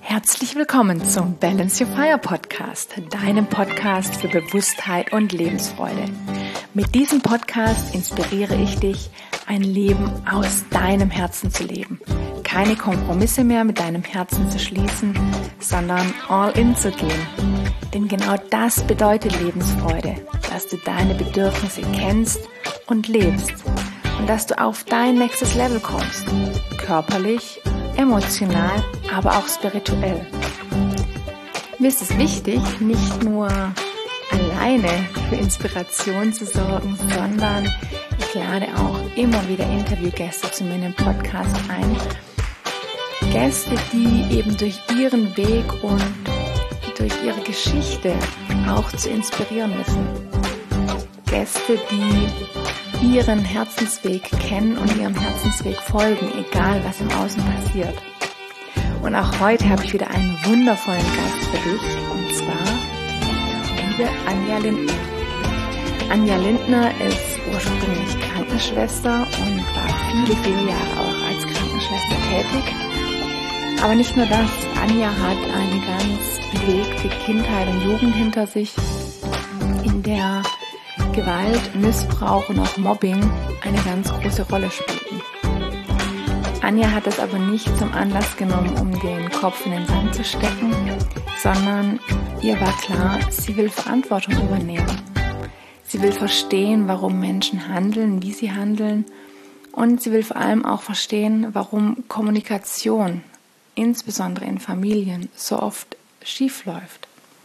Herzlich willkommen zum Balance Your Fire Podcast, deinem Podcast für Bewusstheit und Lebensfreude. Mit diesem Podcast inspiriere ich dich, ein Leben aus deinem Herzen zu leben. Keine Kompromisse mehr mit deinem Herzen zu schließen, sondern all in zu gehen. Denn genau das bedeutet Lebensfreude, dass du deine Bedürfnisse kennst und lebst und dass du auf dein nächstes Level kommst, körperlich, emotional, aber auch spirituell. Mir ist es wichtig, nicht nur alleine für Inspiration zu sorgen, sondern ich lade auch immer wieder Interviewgäste zu mir in den Podcast ein. Gäste, die eben durch ihren Weg und durch ihre Geschichte auch zu inspirieren wissen. Gäste, die ihren Herzensweg kennen und ihrem Herzensweg folgen, egal was im Außen passiert. Und auch heute habe ich wieder einen wundervollen Gast für dich, und zwar liebe Anja Lindner. Anja Lindner ist ursprünglich Krankenschwester und war viele Jahre auch als Krankenschwester tätig. Aber nicht nur das, Anja hat eine ganz bewegte Kindheit und Jugend hinter sich, in der Gewalt, Missbrauch und auch Mobbing eine ganz große Rolle spielten. Anja hat es aber nicht zum Anlass genommen, um den Kopf in den Sand zu stecken, sondern ihr war klar, sie will Verantwortung übernehmen. Sie will verstehen, warum Menschen handeln, wie sie handeln, und sie will vor allem auch verstehen, warum Kommunikation, insbesondere in Familien, so oft schief läuft.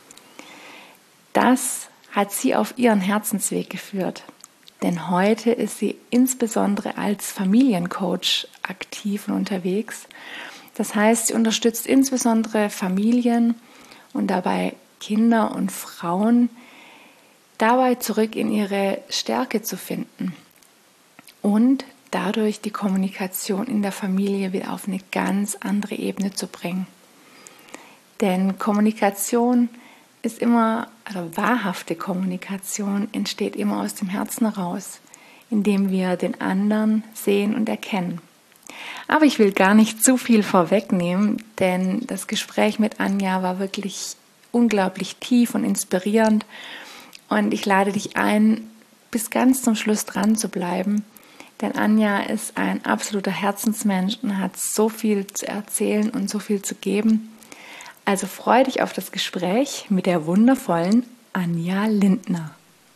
Das hat sie auf ihren Herzensweg geführt. Denn heute ist sie insbesondere als Familiencoach aktiv und unterwegs. Das heißt, sie unterstützt insbesondere Familien und dabei Kinder und Frauen, dabei zurück in ihre Stärke zu finden und dadurch die Kommunikation in der Familie wieder auf eine ganz andere Ebene zu bringen. Denn Kommunikation ist immer, also wahrhafte Kommunikation entsteht immer aus dem Herzen heraus, indem wir den anderen sehen und erkennen. Aber ich will gar nicht zu viel vorwegnehmen, denn das Gespräch mit Anja war wirklich unglaublich tief und inspirierend, und ich lade dich ein, bis ganz zum Schluss dran zu bleiben, denn Anja ist ein absoluter Herzensmensch und hat so viel zu erzählen und so viel zu geben. Also freu dich auf das Gespräch mit der wundervollen Anja Lindner.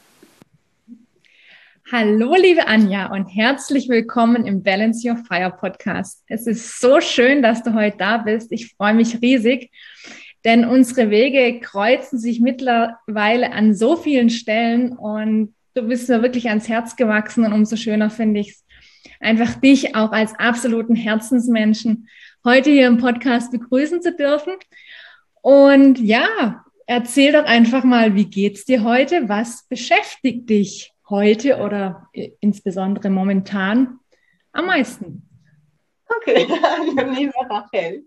Hallo liebe Anja und herzlich willkommen im Balance Your Fire Podcast. Es ist so schön, dass du heute da bist. Ich freue mich riesig, denn unsere Wege kreuzen sich mittlerweile an so vielen Stellen und du bist mir wirklich ans Herz gewachsen, und umso schöner finde ich es, einfach dich auch als absoluten Herzensmenschen heute hier im Podcast begrüßen zu dürfen. Und ja, erzähl doch einfach mal, wie geht's dir heute? Was beschäftigt dich heute oder insbesondere momentan am meisten? Okay, liebe Rachel.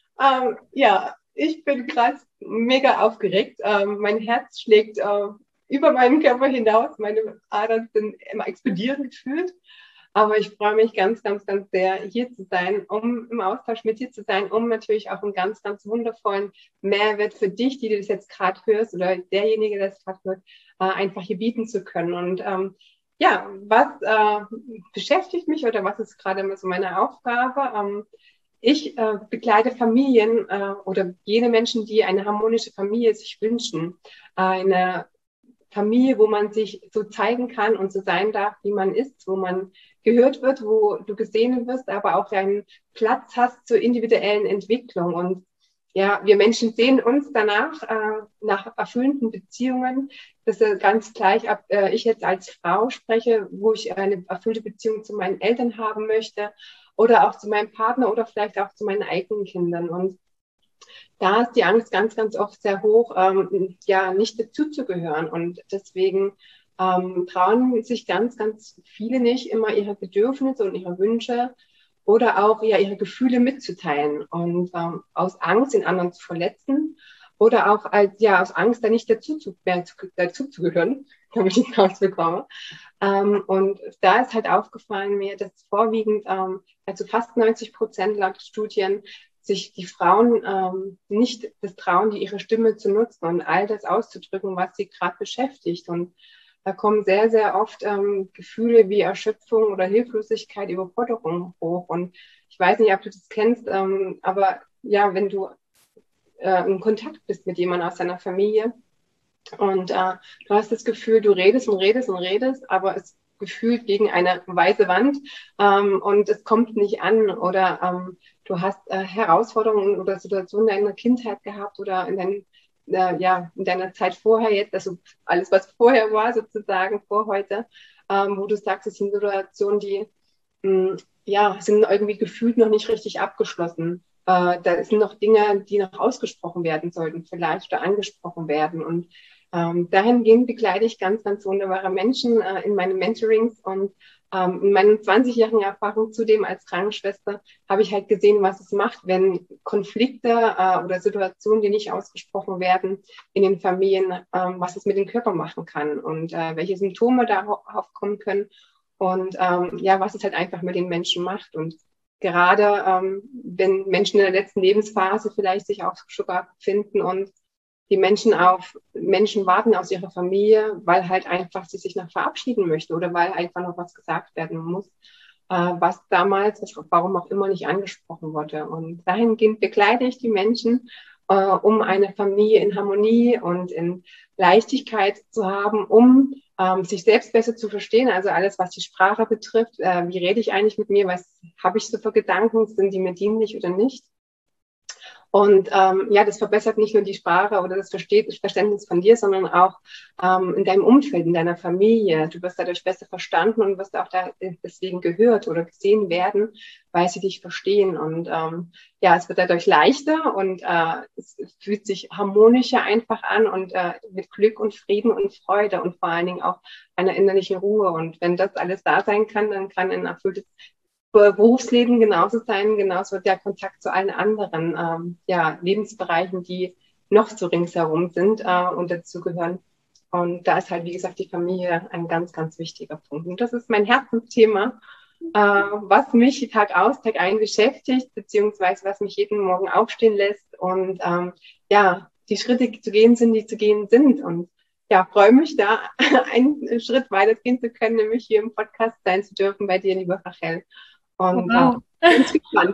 Ja, ich bin gerade mega aufgeregt. Mein Herz schlägt über meinen Körper hinaus. Meine Adern sind immer explodieren gefühlt. Aber ich freue mich ganz, ganz, ganz sehr, hier zu sein, um im Austausch mit dir zu sein, um natürlich auch einen ganz, ganz wundervollen Mehrwert für dich, die du das jetzt gerade hörst, oder derjenige, der das gerade hört, einfach hier bieten zu können. Und ja, was beschäftigt mich oder was ist gerade immer so meine Aufgabe? Ich begleite Familien oder jene Menschen, die eine harmonische Familie sich wünschen. Eine Familie, wo man sich so zeigen kann und so sein darf, wie man ist, wo man gehört wird, wo du gesehen wirst, aber auch einen Platz hast zur individuellen Entwicklung. Und ja, wir Menschen sehen uns danach, nach erfüllenden Beziehungen. Das ist ganz gleich, ob ich jetzt als Frau spreche, wo ich eine erfüllte Beziehung zu meinen Eltern haben möchte oder auch zu meinem Partner oder vielleicht auch zu meinen eigenen Kindern. Und da ist die Angst ganz, ganz oft sehr hoch, ja, nicht dazuzugehören. Und deswegen trauen sich ganz, ganz viele nicht, immer ihre Bedürfnisse und ihre Wünsche oder auch ja, ihre Gefühle mitzuteilen. Und aus Angst, den anderen zu verletzen oder auch aus Angst, da nicht dazuzugehören, damit ich das bekomme. Und da ist halt aufgefallen mir, dass vorwiegend, also fast 90% laut Studien, sich die Frauen nicht das trauen, ihre Stimme zu nutzen und all das auszudrücken, was sie gerade beschäftigt. Und da kommen sehr, sehr oft Gefühle wie Erschöpfung oder Hilflosigkeit, Überforderung hoch. Und ich weiß nicht, ob du das kennst, aber ja, wenn du in Kontakt bist mit jemandem aus deiner Familie und du hast das Gefühl, du redest und redest und redest, aber es gefühlt gegen eine weiße Wand und es kommt nicht an oder du hast Herausforderungen oder Situationen in deiner Kindheit gehabt oder in deiner Zeit vorher jetzt, also alles, was vorher war, sozusagen vor heute, wo du sagst, es sind Situationen, die sind irgendwie gefühlt noch nicht richtig abgeschlossen. Da sind noch Dinge, die noch ausgesprochen werden sollten, vielleicht oder angesprochen werden. Und dahingehend begleite ich ganz, ganz wunderbare Menschen in meinen Mentorings und in meinen 20-jährigen Erfahrung zudem als Krankenschwester habe ich halt gesehen, was es macht, wenn Konflikte oder Situationen, die nicht ausgesprochen werden in den Familien, was es mit dem Körper machen kann und welche Symptome darauf kommen können und was es halt einfach mit den Menschen macht. Und gerade wenn Menschen in der letzten Lebensphase vielleicht sich auch sogar befinden und die Menschen auf Menschen warten aus ihrer Familie, weil halt einfach sie sich noch verabschieden möchte oder weil einfach noch was gesagt werden muss, was damals, warum auch immer, nicht angesprochen wurde. Und dahingehend begleite ich die Menschen, um eine Familie in Harmonie und in Leichtigkeit zu haben, um sich selbst besser zu verstehen. Also alles, was die Sprache betrifft, wie rede ich eigentlich mit mir, was habe ich so für Gedanken, sind die mir dienlich oder nicht? Und das verbessert nicht nur die Sprache oder das Verständnis von dir, sondern auch in deinem Umfeld, in deiner Familie. Du wirst dadurch besser verstanden und wirst auch deswegen gehört oder gesehen werden, weil sie dich verstehen. Und es wird dadurch leichter und es fühlt sich harmonischer einfach an und mit Glück und Frieden und Freude und vor allen Dingen auch einer innerlichen Ruhe. Und wenn das alles da sein kann, dann kann ein erfülltes Berufsleben genauso sein, genauso der Kontakt zu allen anderen Lebensbereichen, die noch so ringsherum sind und dazugehören. Und da ist halt, wie gesagt, die Familie ein ganz, ganz wichtiger Punkt. Und das ist mein Herzensthema, was mich Tag aus, Tag ein beschäftigt, beziehungsweise was mich jeden Morgen aufstehen lässt und die Schritte zu gehen sind, die zu gehen sind. Und ja, freue mich, da einen Schritt weitergehen zu können, nämlich hier im Podcast sein zu dürfen bei dir, liebe Rachel. Und wow. Ganz gespannt.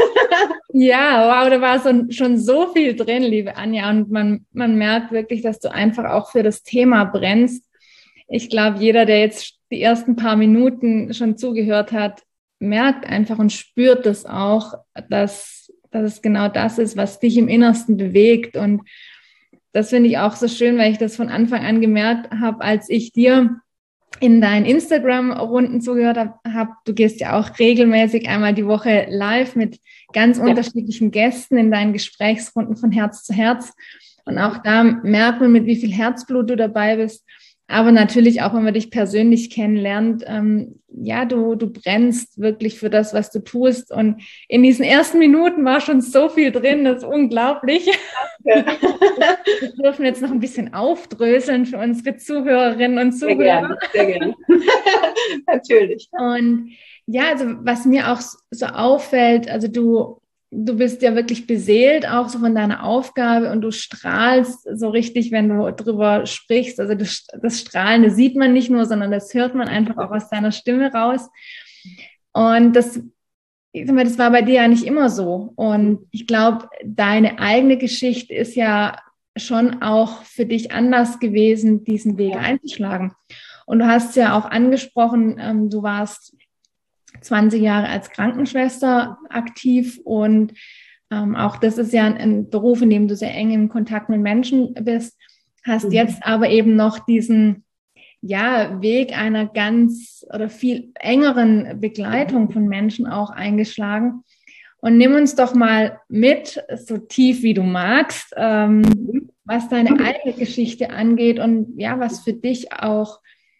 Ja, wow, da war schon so viel drin, liebe Anja. Und man merkt wirklich, dass du einfach auch für das Thema brennst. Ich glaube, jeder, der jetzt die ersten paar Minuten schon zugehört hat, merkt einfach und spürt das auch, dass es genau das ist, was dich im Innersten bewegt. Und das finde ich auch so schön, weil ich das von Anfang an gemerkt habe, als ich dir in deinen Instagram-Runden zugehört habe. Du gehst ja auch regelmäßig einmal die Woche live mit ganz unterschiedlichen Gästen in deinen Gesprächsrunden von Herz zu Herz. Und auch da merkt man, mit wie viel Herzblut du dabei bist. Aber natürlich auch, wenn man dich persönlich kennenlernt, du brennst wirklich für das, was du tust. Und in diesen ersten Minuten war schon so viel drin, das ist unglaublich. Ja. Wir dürfen jetzt noch ein bisschen aufdröseln für unsere Zuhörerinnen und Zuhörer. Sehr gerne. Natürlich. Und ja, also was mir auch so auffällt, also du bist ja wirklich beseelt auch so von deiner Aufgabe und du strahlst so richtig, wenn du drüber sprichst. Also das Strahlen, das sieht man nicht nur, sondern das hört man einfach auch aus deiner Stimme raus. Und das war bei dir ja nicht immer so. Und ich glaube, deine eigene Geschichte ist ja schon auch für dich anders gewesen, diesen Weg einzuschlagen. Und du hast ja auch angesprochen, du warst 20 Jahre als Krankenschwester aktiv und auch das ist ja ein Beruf, in dem du sehr eng im Kontakt mit Menschen bist, hast jetzt aber eben noch diesen Weg einer ganz oder viel engeren Begleitung von Menschen auch eingeschlagen. Und nimm uns doch mal mit, so tief wie du magst, was deine eigene Geschichte angeht und was für dich auch,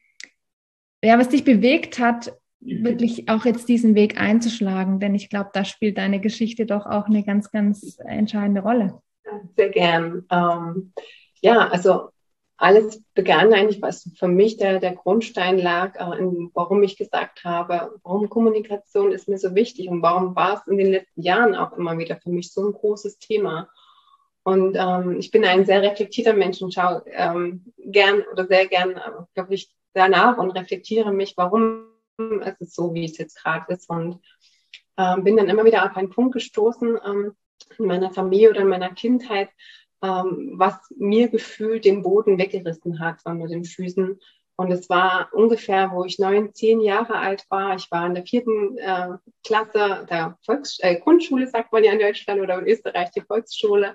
was dich bewegt hat, wirklich auch jetzt diesen Weg einzuschlagen, denn ich glaube, da spielt deine Geschichte doch auch eine ganz, ganz entscheidende Rolle. Sehr gern. alles begann eigentlich, was für mich der Grundstein lag, warum ich gesagt habe, warum Kommunikation ist mir so wichtig und warum war es in den letzten Jahren auch immer wieder für mich so ein großes Thema. Und ich bin ein sehr reflektierter Mensch und schaue sehr gern wirklich danach und reflektiere mich, warum es ist so, wie es jetzt gerade ist. Und bin dann immer wieder auf einen Punkt gestoßen in meiner Familie oder in meiner Kindheit, was mir gefühlt den Boden weggerissen hat unter den Füßen. Und es war ungefähr, wo ich 9, 10 Jahre alt war. Ich war in der 4. Klasse der Grundschule, sagt man ja in Deutschland, oder in Österreich die Volksschule.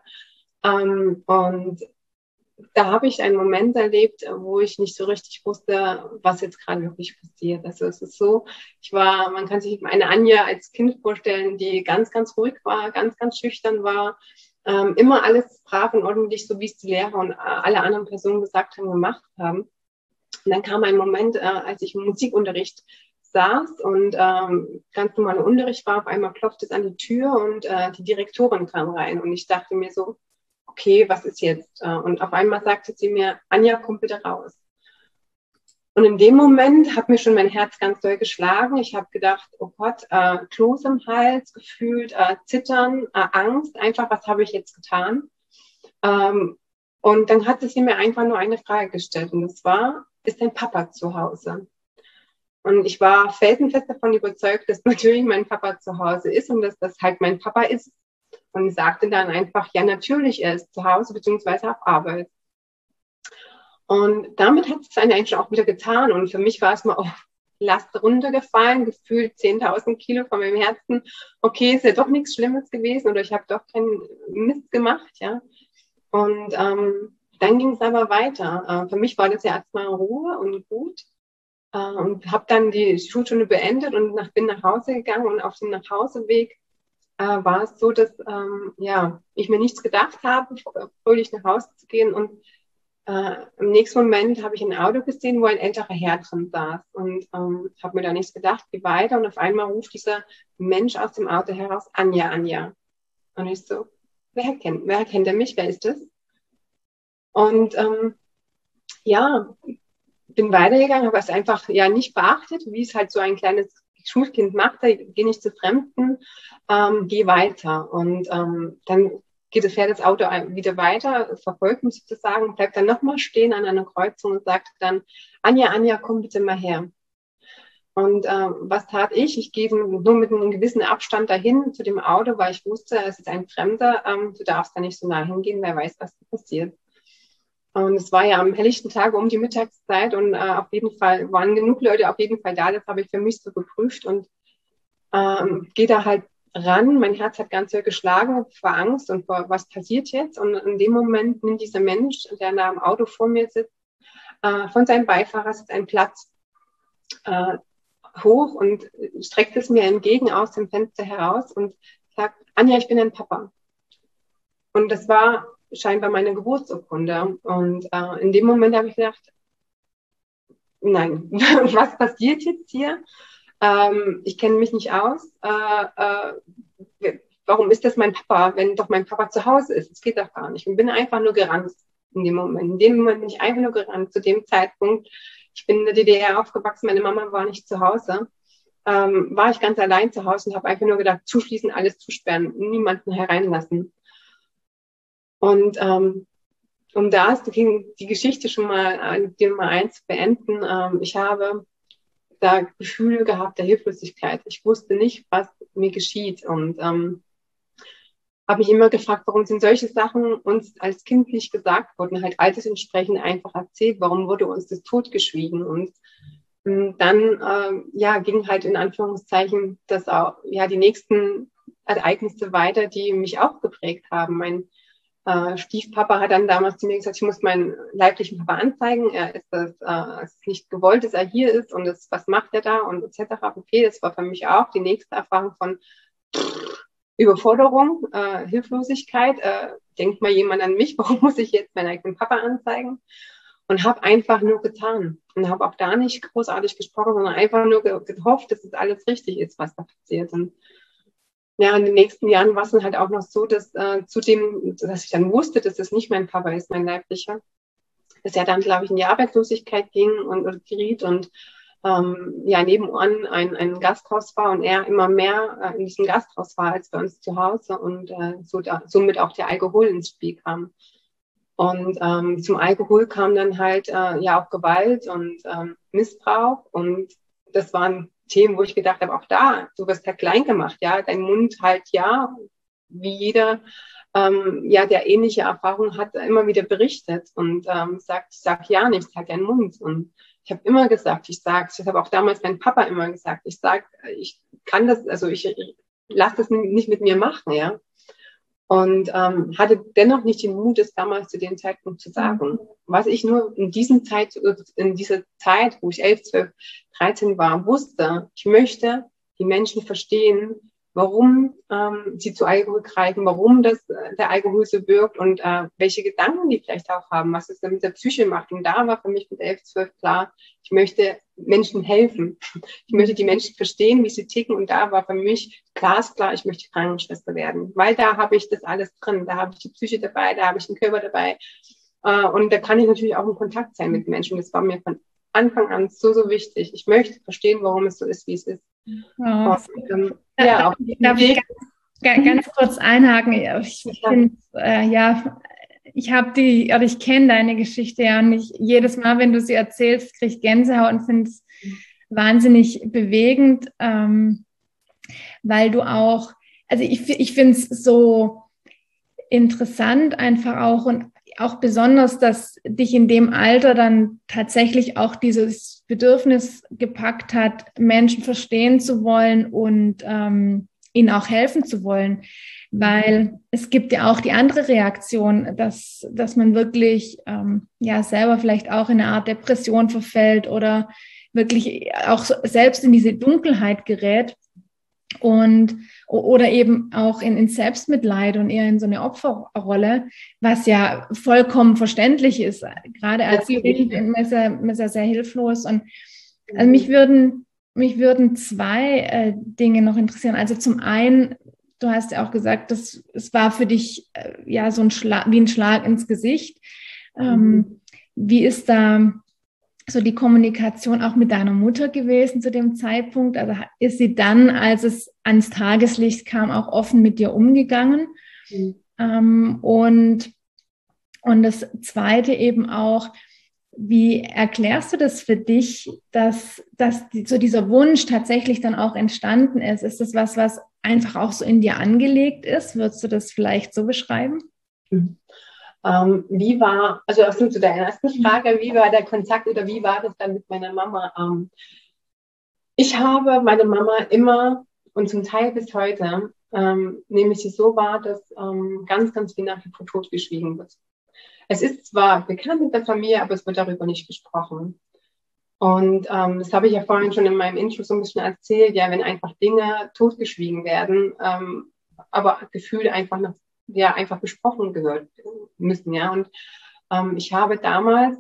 Und da habe ich einen Moment erlebt, wo ich nicht so richtig wusste, was jetzt gerade wirklich passiert. Also es ist so, man kann sich eine Anja als Kind vorstellen, die ganz, ganz ruhig war, ganz, ganz schüchtern war, immer alles brav und ordentlich, so wie es die Lehrer und alle anderen Personen gesagt haben, gemacht haben. Und dann kam ein Moment, als ich im Musikunterricht saß und ganz normaler Unterricht war, auf einmal klopfte es an die Tür und die Direktorin kam rein und ich dachte mir so, okay, was ist jetzt? Und auf einmal sagte sie mir, Anja, komm bitte raus. Und in dem Moment hat mir schon mein Herz ganz doll geschlagen. Ich habe gedacht, oh Gott, Kloß im Hals, gefühlt, Zittern, Angst, einfach, was habe ich jetzt getan? Und dann hat sie mir einfach nur eine Frage gestellt und das war, ist dein Papa zu Hause? Und ich war felsenfest davon überzeugt, dass natürlich mein Papa zu Hause ist und dass das halt mein Papa ist. Und ich sagte dann einfach, ja, natürlich, er ist zu Hause beziehungsweise auf Arbeit. Und damit hat es eigentlich auch wieder getan. Und für mich war es mal auf Last runtergefallen, gefühlt 10.000 Kilo von meinem Herzen. Okay, ist ja doch nichts Schlimmes gewesen oder ich habe doch keinen Mist gemacht, ja. Und dann ging es aber weiter. Für mich war das ja erstmal Ruhe und gut. Und habe dann die Schulstunde beendet und bin nach Hause gegangen. Und auf dem Nachhauseweg war es so, dass ich mir nichts gedacht habe, fröhlich nach Hause zu gehen. Und im nächsten Moment habe ich ein Auto gesehen, wo ein älterer Herr drin saß. Und habe mir da nichts gedacht, gehe weiter. Und auf einmal ruft dieser Mensch aus dem Auto heraus, Anja, Anja. Und ich so, wer kennt er mich? Wer ist das? Und bin weitergegangen, habe es einfach nicht beachtet, wie es halt so ein kleines Schulkind macht, da gehe nicht zu Fremden, geh weiter. Und dann fährt das Auto wieder weiter, verfolgt mich sozusagen, bleibt dann nochmal stehen an einer Kreuzung und sagt dann, Anja, Anja, komm bitte mal her. Und was tat ich? Ich gehe nur mit einem gewissen Abstand dahin zu dem Auto, weil ich wusste, es ist ein Fremder, du darfst da nicht so nah hingehen, wer weiß, was passiert. Und es war ja am helllichten Tag um die Mittagszeit und auf jeden Fall waren genug Leute auf jeden Fall da. Das habe ich für mich so geprüft und gehe da halt ran. Mein Herz hat ganz doll geschlagen vor Angst und vor was passiert jetzt. Und in dem Moment nimmt dieser Mensch, der da im Auto vor mir sitzt, von seinem Beifahrersitz einen Platz hoch und streckt es mir entgegen aus dem Fenster heraus und sagt, Anja, ich bin dein Papa. Und das war scheinbar meine Geburtsurkunde. Und in dem Moment habe ich gedacht, nein, was passiert jetzt hier? Ich kenne mich nicht aus. Warum ist das mein Papa, wenn doch mein Papa zu Hause ist? Das geht doch gar nicht. Und bin einfach nur gerannt in dem Moment. In dem Moment bin ich einfach nur gerannt. Zu dem Zeitpunkt, ich bin in der DDR aufgewachsen, meine Mama war nicht zu Hause. War ich ganz allein zu Hause und habe einfach nur gedacht, zuschließen, alles zusperren, niemanden hereinlassen. Und um da ging die Geschichte schon mal, die Nummer 1 beenden. Ich habe da Gefühle gehabt der Hilflosigkeit. Ich wusste nicht, was mir geschieht und habe mich immer gefragt, warum sind solche Sachen uns als Kind nicht gesagt worden, halt altersentsprechend einfach erzählt, warum wurde uns das totgeschwiegen und dann ging halt in Anführungszeichen das auch die nächsten Ereignisse weiter, die mich auch geprägt haben. Mein Stiefpapa hat dann damals zu mir gesagt, ich muss meinen leiblichen Papa anzeigen. Es ist nicht gewollt, dass er hier ist und was macht er da und etc. Okay, das war für mich auch die nächste Erfahrung von Überforderung, Hilflosigkeit. Denkt mal jemand an mich, warum muss ich jetzt meinen eigenen Papa anzeigen? Und habe einfach nur getan und habe auch da nicht großartig gesprochen, sondern einfach nur gehofft, dass es alles richtig ist, was da passiert. Und in den nächsten Jahren war es dann halt auch noch so, dass dass ich dann wusste, dass das nicht mein Papa ist, mein leiblicher, dass er dann, glaube ich, in die Arbeitslosigkeit ging und geriet und nebenan ein Gasthaus war und er immer mehr in diesem Gasthaus war als bei uns zu Hause und somit auch der Alkohol ins Spiel kam. Und zum Alkohol kam dann halt auch Gewalt und Missbrauch und das waren Themen, wo ich gedacht habe, auch da, du wirst halt klein gemacht, ja, dein Mund halt wie jeder, der ähnliche Erfahrungen hat, immer wieder berichtet und sag ja nichts, halt deinen Mund. Und ich habe immer gesagt, ich habe auch damals mein Papa immer gesagt, ich kann das, also ich lasse das nicht mit mir machen, ja. Und hatte dennoch nicht den Mut, es damals zu dem Zeitpunkt zu sagen. Was ich nur in dieser Zeit, wo ich 11, 12, 13 war, wusste, ich möchte die Menschen verstehen, warum sie zu Alkohol greifen, warum der Alkohol so wirkt und welche Gedanken die vielleicht auch haben, was es dann mit der Psyche macht. Und da war für mich mit 11, 12 klar, ich möchte Menschen helfen. Ich möchte die Menschen verstehen, wie sie ticken. Und da war für mich glasklar, ich möchte Krankenschwester werden. Weil da habe ich das alles drin. Da habe ich die Psyche dabei, da habe ich den Körper dabei. Und da kann ich natürlich auch in Kontakt sein mit Menschen. Das war mir von Anfang an so wichtig. Ich möchte verstehen, warum es so ist, wie es ist. Oh, darf ich ganz kurz einhaken? Ich kenne deine Geschichte ja und jedes Mal, wenn du sie erzählst, kriege ich Gänsehaut und finde es wahnsinnig bewegend, weil du auch, also ich finde es so interessant einfach auch und auch besonders, dass dich in dem Alter dann tatsächlich auch dieses Bedürfnis gepackt hat, Menschen verstehen zu wollen und ihnen auch helfen zu wollen. Weil es gibt ja auch die andere Reaktion, dass man wirklich selber vielleicht auch in eine Art Depression verfällt oder wirklich auch selbst in diese Dunkelheit gerät. Oder eben auch in Selbstmitleid und eher in so eine Opferrolle, was ja vollkommen verständlich ist, gerade als Kind ist ja sehr hilflos. Und also mich würden zwei Dinge noch interessieren. Also zum einen, du hast ja auch gesagt, es war für dich so wie ein Schlag ins Gesicht. Wie ist da so die Kommunikation auch mit deiner Mutter gewesen zu dem Zeitpunkt? Also ist sie dann, als es ans Tageslicht kam, auch offen mit dir umgegangen? Und das Zweite eben auch, wie erklärst du das für dich, dass so dieser Wunsch tatsächlich dann auch entstanden ist? Ist das was einfach auch so in dir angelegt ist? Würdest du das vielleicht so beschreiben? Also zu deiner ersten Frage, wie war der Kontakt oder wie war das dann mit meiner Mama? Ich habe meine Mama immer und zum Teil bis heute, nämlich sie so war, dass ganz, ganz viel nach dem Tod geschwiegen wird. Es ist zwar bekannt in der Familie, aber es wird darüber nicht gesprochen. Und das habe ich ja vorhin schon in meinem Intro so ein bisschen erzählt, ja, wenn einfach Dinge totgeschwiegen werden, aber Gefühle einfach einfach besprochen gehört müssen, ja. Und ich habe damals,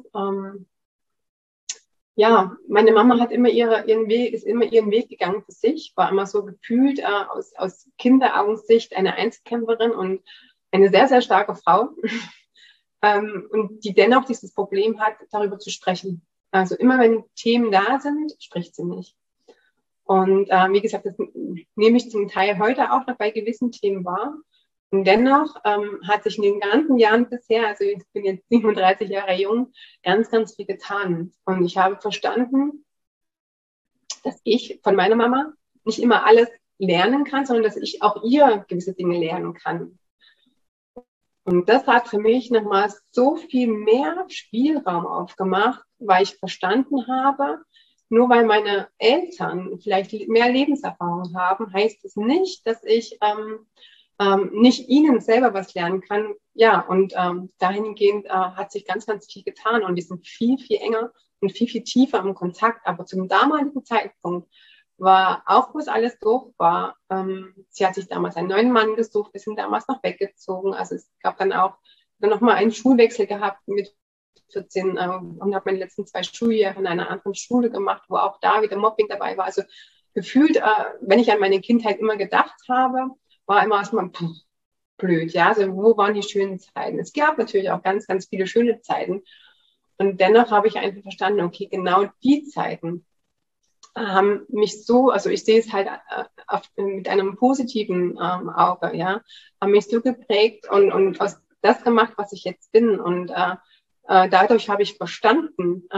meine Mama hat immer ihren Weg gegangen für sich, war immer so gefühlt aus Kinderaugensicht eine Einzelkämpferin und eine sehr, sehr starke Frau und die dennoch dieses Problem hat, darüber zu sprechen. Also immer wenn Themen da sind, spricht sie nicht. Und wie gesagt, das nehme ich zum Teil heute auch noch bei gewissen Themen wahr. Und dennoch hat sich in den ganzen Jahren bisher, also ich bin jetzt 37 Jahre jung, ganz, ganz viel getan. Und ich habe verstanden, dass ich von meiner Mama nicht immer alles lernen kann, sondern dass ich auch ihr gewisse Dinge lernen kann. Und das hat für mich nochmal so viel mehr Spielraum aufgemacht, weil ich verstanden habe, nur weil meine Eltern vielleicht mehr Lebenserfahrung haben, heißt es nicht, dass ich nicht ihnen selber was lernen kann. Ja, und dahingehend hat sich ganz, ganz viel getan und wir sind viel, viel enger und viel, viel tiefer im Kontakt. Aber zum damaligen Zeitpunkt war, auch wo es alles doof war, sie hat sich damals einen neuen Mann gesucht, wir sind damals noch weggezogen. Also es gab dann auch noch mal einen Schulwechsel gehabt mit 14 und habe meine letzten 2 Schuljahre in einer anderen Schule gemacht, wo auch da wieder Mobbing dabei war. Also gefühlt, wenn ich an meine Kindheit immer gedacht habe, war immer erstmal blöd, ja, also wo waren die schönen Zeiten? Es gab natürlich auch ganz, ganz viele schöne Zeiten Und dennoch habe ich einfach verstanden, okay, genau die Zeiten haben mich so, also ich sehe es halt mit einem positiven Auge, ja, haben mich so geprägt und aus das gemacht, was ich jetzt bin. Und dadurch habe ich verstanden,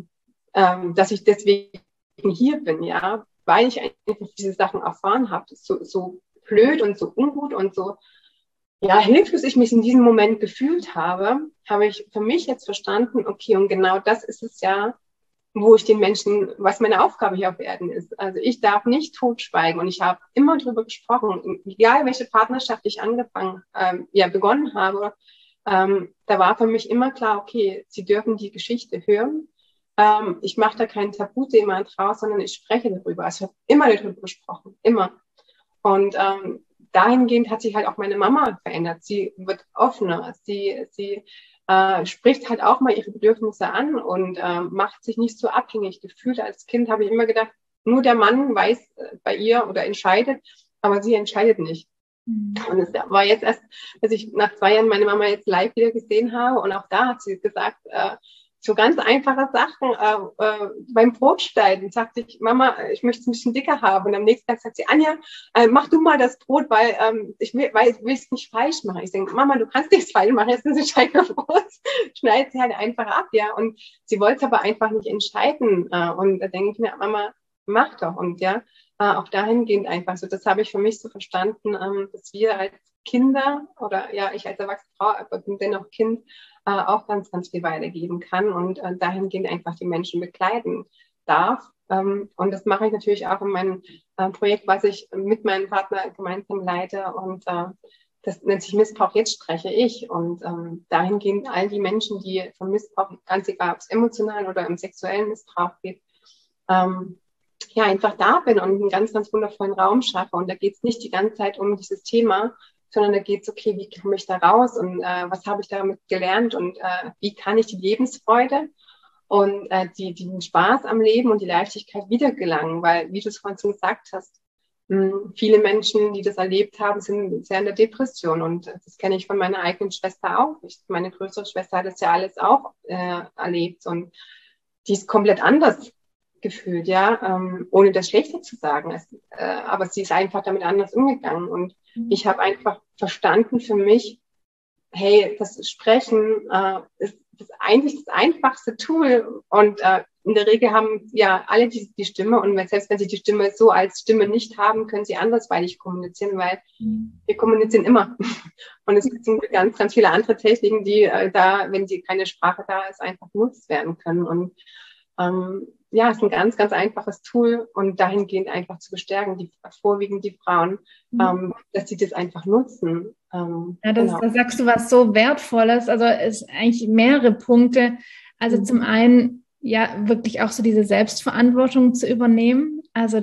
dass ich deswegen hier bin, ja, weil ich einfach diese Sachen erfahren habe, so blöd und so ungut und so, ja, hilflos ich mich in diesem Moment gefühlt habe ich für mich jetzt verstanden, okay, und genau das ist es ja, wo ich den Menschen, was meine Aufgabe hier auf Erden ist. Also ich darf nicht totschweigen und ich habe immer darüber gesprochen, egal welche Partnerschaft ich begonnen habe, da war für mich immer klar, okay, sie dürfen die Geschichte hören. Ich mache da kein Tabuthema draus, sondern ich spreche darüber. Also ich habe immer darüber gesprochen, immer. Und dahingehend hat sich halt auch meine Mama verändert. Sie wird offener, sie spricht halt auch mal ihre Bedürfnisse an und macht sich nicht so abhängig gefühlt. Als Kind habe ich immer gedacht, nur der Mann weiß bei ihr oder entscheidet, aber sie entscheidet nicht. Und es war jetzt erst, dass ich nach 2 Jahren meine Mama jetzt live wieder gesehen habe und auch da hat sie gesagt, so ganz einfache Sachen beim Brotschneiden sagte ich, Mama, ich möchte es ein bisschen dicker haben. Und am nächsten Tag sagt sie, Anja, mach du mal das Brot, weil ich will es nicht falsch machen. Ich denke, Mama, du kannst nichts falsch machen, jetzt ist ein Scheibenbrot. Schneid sie halt einfach ab, ja. Und sie wollte es aber einfach nicht entscheiden. Und da denke ich mir, Mama, mach doch. Und ja, auch dahingehend einfach so. Das habe ich für mich so verstanden, dass wir als Kinder oder ja, ich als erwachsene Frau, aber dennoch Kind, auch ganz, ganz viel weitergeben kann und dahingehend einfach die Menschen begleiten darf. Und das mache ich natürlich auch in meinem Projekt, was ich mit meinem Partner gemeinsam leite. Und das nennt sich Missbrauch, jetzt spreche ich. Und dahingehend all die Menschen, die vom Missbrauch, ganz egal, ob es emotional oder im sexuellen Missbrauch geht, ja, einfach da bin und einen ganz, ganz wundervollen Raum schaffe. Und da geht es nicht die ganze Zeit um dieses Thema, sondern da geht es, okay, wie komme ich da raus und was habe ich damit gelernt und wie kann ich die Lebensfreude und den Spaß am Leben und die Leichtigkeit wiedergelangen, weil, wie du es vorhin schon gesagt hast, viele Menschen, die das erlebt haben, sind sehr in der Depression und das kenne ich von meiner eigenen Schwester auch. Meine größere Schwester hat das ja alles auch erlebt und die ist komplett anders gefühlt, ja, ohne das Schlechte zu sagen. Aber sie ist einfach damit anders umgegangen und ich habe einfach verstanden für mich, hey, das Sprechen ist eigentlich das einfachste Tool und in der Regel haben ja alle die Stimme und selbst wenn sie die Stimme so als Stimme nicht haben, können sie andersweitig kommunizieren, weil wir kommunizieren immer. Und es gibt ganz, ganz viele andere Techniken, die wenn sie keine Sprache da ist, einfach genutzt werden können und ja, es ist ein ganz, ganz einfaches Tool und dahingehend einfach zu bestärken, vorwiegend die Frauen, dass sie das einfach nutzen. Ja, da sagst du was so Wertvolles, also es sind eigentlich mehrere Punkte. Also zum einen, ja, wirklich auch so diese Selbstverantwortung zu übernehmen. Also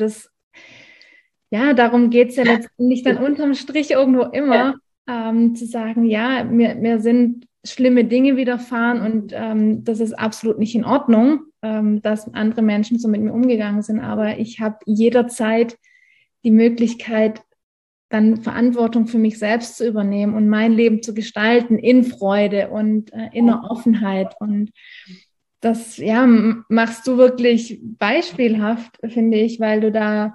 ja, darum geht es ja letztendlich dann unterm Strich irgendwo immer, zu sagen, ja, mir sind schlimme Dinge widerfahren und das ist absolut nicht in Ordnung, dass andere Menschen so mit mir umgegangen sind. Aber ich habe jederzeit die Möglichkeit, dann Verantwortung für mich selbst zu übernehmen und mein Leben zu gestalten in Freude und inner Offenheit. Und das, ja, machst du wirklich beispielhaft, finde ich, weil du da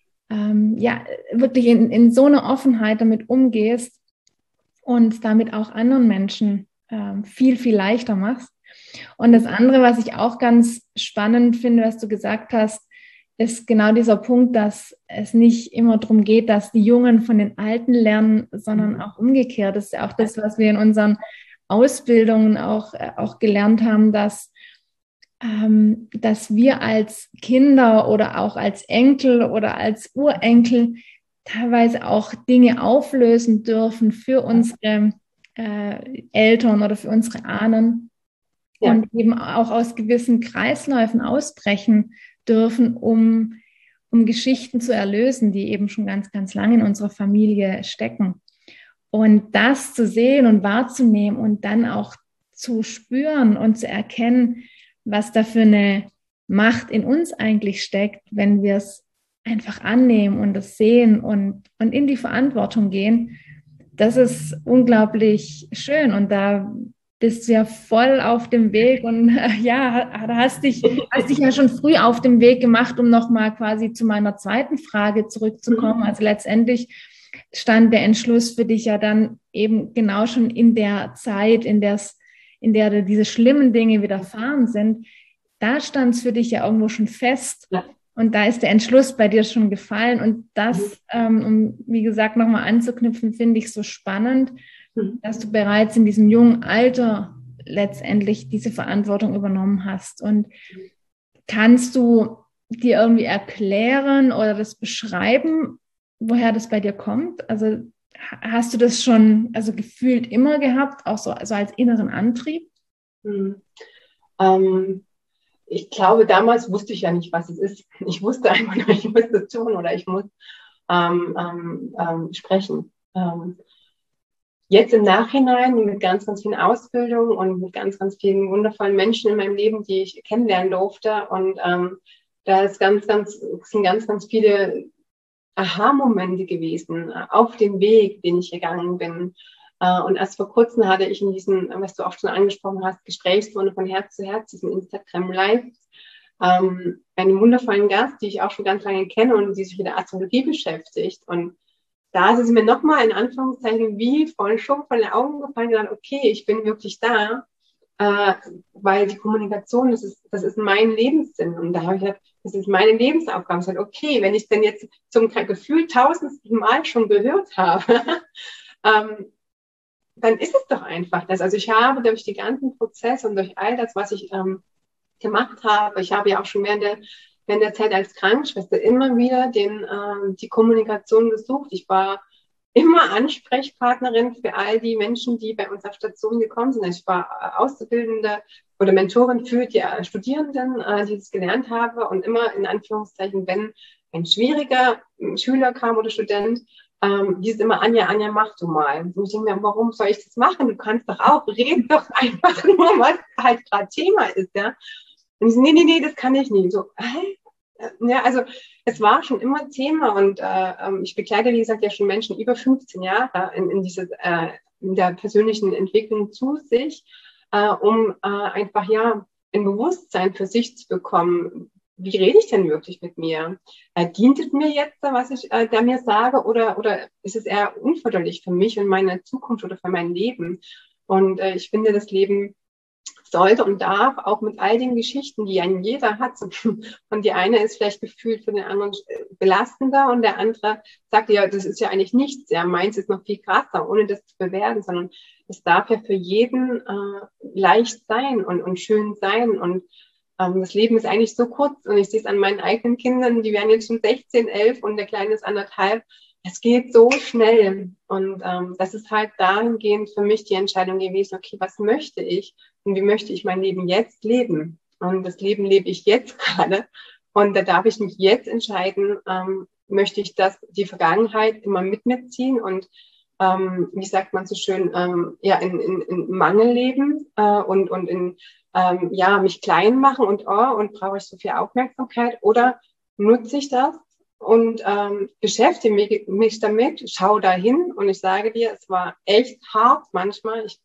ja wirklich in so einer Offenheit damit umgehst und damit auch anderen Menschen viel, viel leichter machst. Und das andere, was ich auch ganz spannend finde, was du gesagt hast, ist genau dieser Punkt, dass es nicht immer darum geht, dass die Jungen von den Alten lernen, sondern auch umgekehrt. Das ist ja auch das, was wir in unseren Ausbildungen auch gelernt haben, dass wir als Kinder oder auch als Enkel oder als Urenkel teilweise auch Dinge auflösen dürfen für unsere Eltern oder für unsere Ahnen und eben auch aus gewissen Kreisläufen ausbrechen dürfen, um Geschichten zu erlösen, die eben schon ganz, ganz lange in unserer Familie stecken. Und das zu sehen und wahrzunehmen und dann auch zu spüren und zu erkennen, was da für eine Macht in uns eigentlich steckt, wenn wir es einfach annehmen und das sehen und in die Verantwortung gehen, das ist unglaublich schön. Und da bist du ja voll auf dem Weg und ja, hast dich ja schon früh auf dem Weg gemacht, um nochmal quasi zu meiner zweiten Frage zurückzukommen. Also letztendlich stand der Entschluss für dich ja dann eben genau schon in der Zeit, in der diese schlimmen Dinge widerfahren sind. Da stand es für dich ja irgendwo schon fest. Ja. Und da ist der Entschluss bei dir schon gefallen. Und das, um wie gesagt nochmal anzuknüpfen, finde ich so spannend, dass du bereits in diesem jungen Alter letztendlich diese Verantwortung übernommen hast. Und kannst du dir irgendwie erklären oder das beschreiben, woher das bei dir kommt? Also hast du das schon gefühlt immer gehabt, auch so also als inneren Antrieb? Ich glaube, damals wusste ich ja nicht, was es ist. Ich wusste einfach nur, ich muss das tun oder ich muss sprechen. Jetzt im Nachhinein mit ganz, ganz vielen Ausbildungen und mit ganz, ganz vielen wundervollen Menschen in meinem Leben, die ich kennenlernen durfte. Und da ist sind ganz, ganz viele Aha-Momente gewesen auf dem Weg, den ich gegangen bin. Und erst vor kurzem hatte ich in diesen, was du auch schon angesprochen hast, Gesprächsrunde von Herz zu Herz, diesen Instagram Live, einen wundervollen Gast, die ich auch schon ganz lange kenne und die sich mit der Astrologie beschäftigt. Und da ist es mir nochmal in Anführungszeichen wie von den Augen gefallen, gedacht, okay, ich bin wirklich da, weil die Kommunikation, das ist mein Lebenssinn. Und da habe ich gedacht, das ist meine Lebensaufgabe. Ich habe gesagt, okay, wenn ich es denn jetzt zum Gefühl 1000. Mal schon gehört habe, dann ist es doch einfach das. Also ich habe durch die ganzen Prozesse und durch all das, was ich gemacht habe, ich habe ja auch schon während der Zeit als Krankenschwester immer wieder die Kommunikation gesucht. Ich war immer Ansprechpartnerin für all die Menschen, die bei uns auf Station gekommen sind. Also ich war Auszubildende oder Mentorin für die Studierenden, die das gelernt habe und immer in Anführungszeichen, wenn ein schwieriger Schüler kam oder Student, hieß immer, Anja, mach du mal. Und ich denke mir, warum soll ich das machen? Du kannst doch auch, red doch einfach nur, was halt gerade Thema ist, ja. Und ich so, nee, das kann ich nicht. So, ja, also es war schon immer Thema und ich begleite, wie gesagt, ja schon Menschen über 15 Jahre in der persönlichen Entwicklung zu sich, um einfach ja ein Bewusstsein für sich zu bekommen. Wie rede ich denn wirklich mit mir? Dient es mir jetzt, was ich da mir sage, oder ist es eher unförderlich für mich und meine Zukunft oder für mein Leben? Und ich finde, das Leben sollte und darf auch mit all den Geschichten, die ein jeder hat. Und die eine ist vielleicht gefühlt für den anderen belastender und der andere sagt, ja, das ist ja eigentlich nichts. Ja, meins ist noch viel krasser, ohne das zu bewerten, sondern es darf ja für jeden leicht sein und schön sein. Und das Leben ist eigentlich so kurz und ich sehe es an meinen eigenen Kindern, die werden jetzt schon 16, 11 und der Kleine ist 1,5. Es geht so schnell und das ist halt dahingehend für mich die Entscheidung gewesen, okay, was möchte ich und wie möchte ich mein Leben jetzt leben? Und das Leben lebe ich jetzt gerade und da darf ich mich jetzt entscheiden, möchte ich die Vergangenheit immer mit mir ziehen und wie sagt man so schön, in Mangel leben und in mich klein machen und brauche ich so viel Aufmerksamkeit oder nutze ich das und beschäftige mich damit, schaue dahin und ich sage dir, es war echt hart manchmal. Ich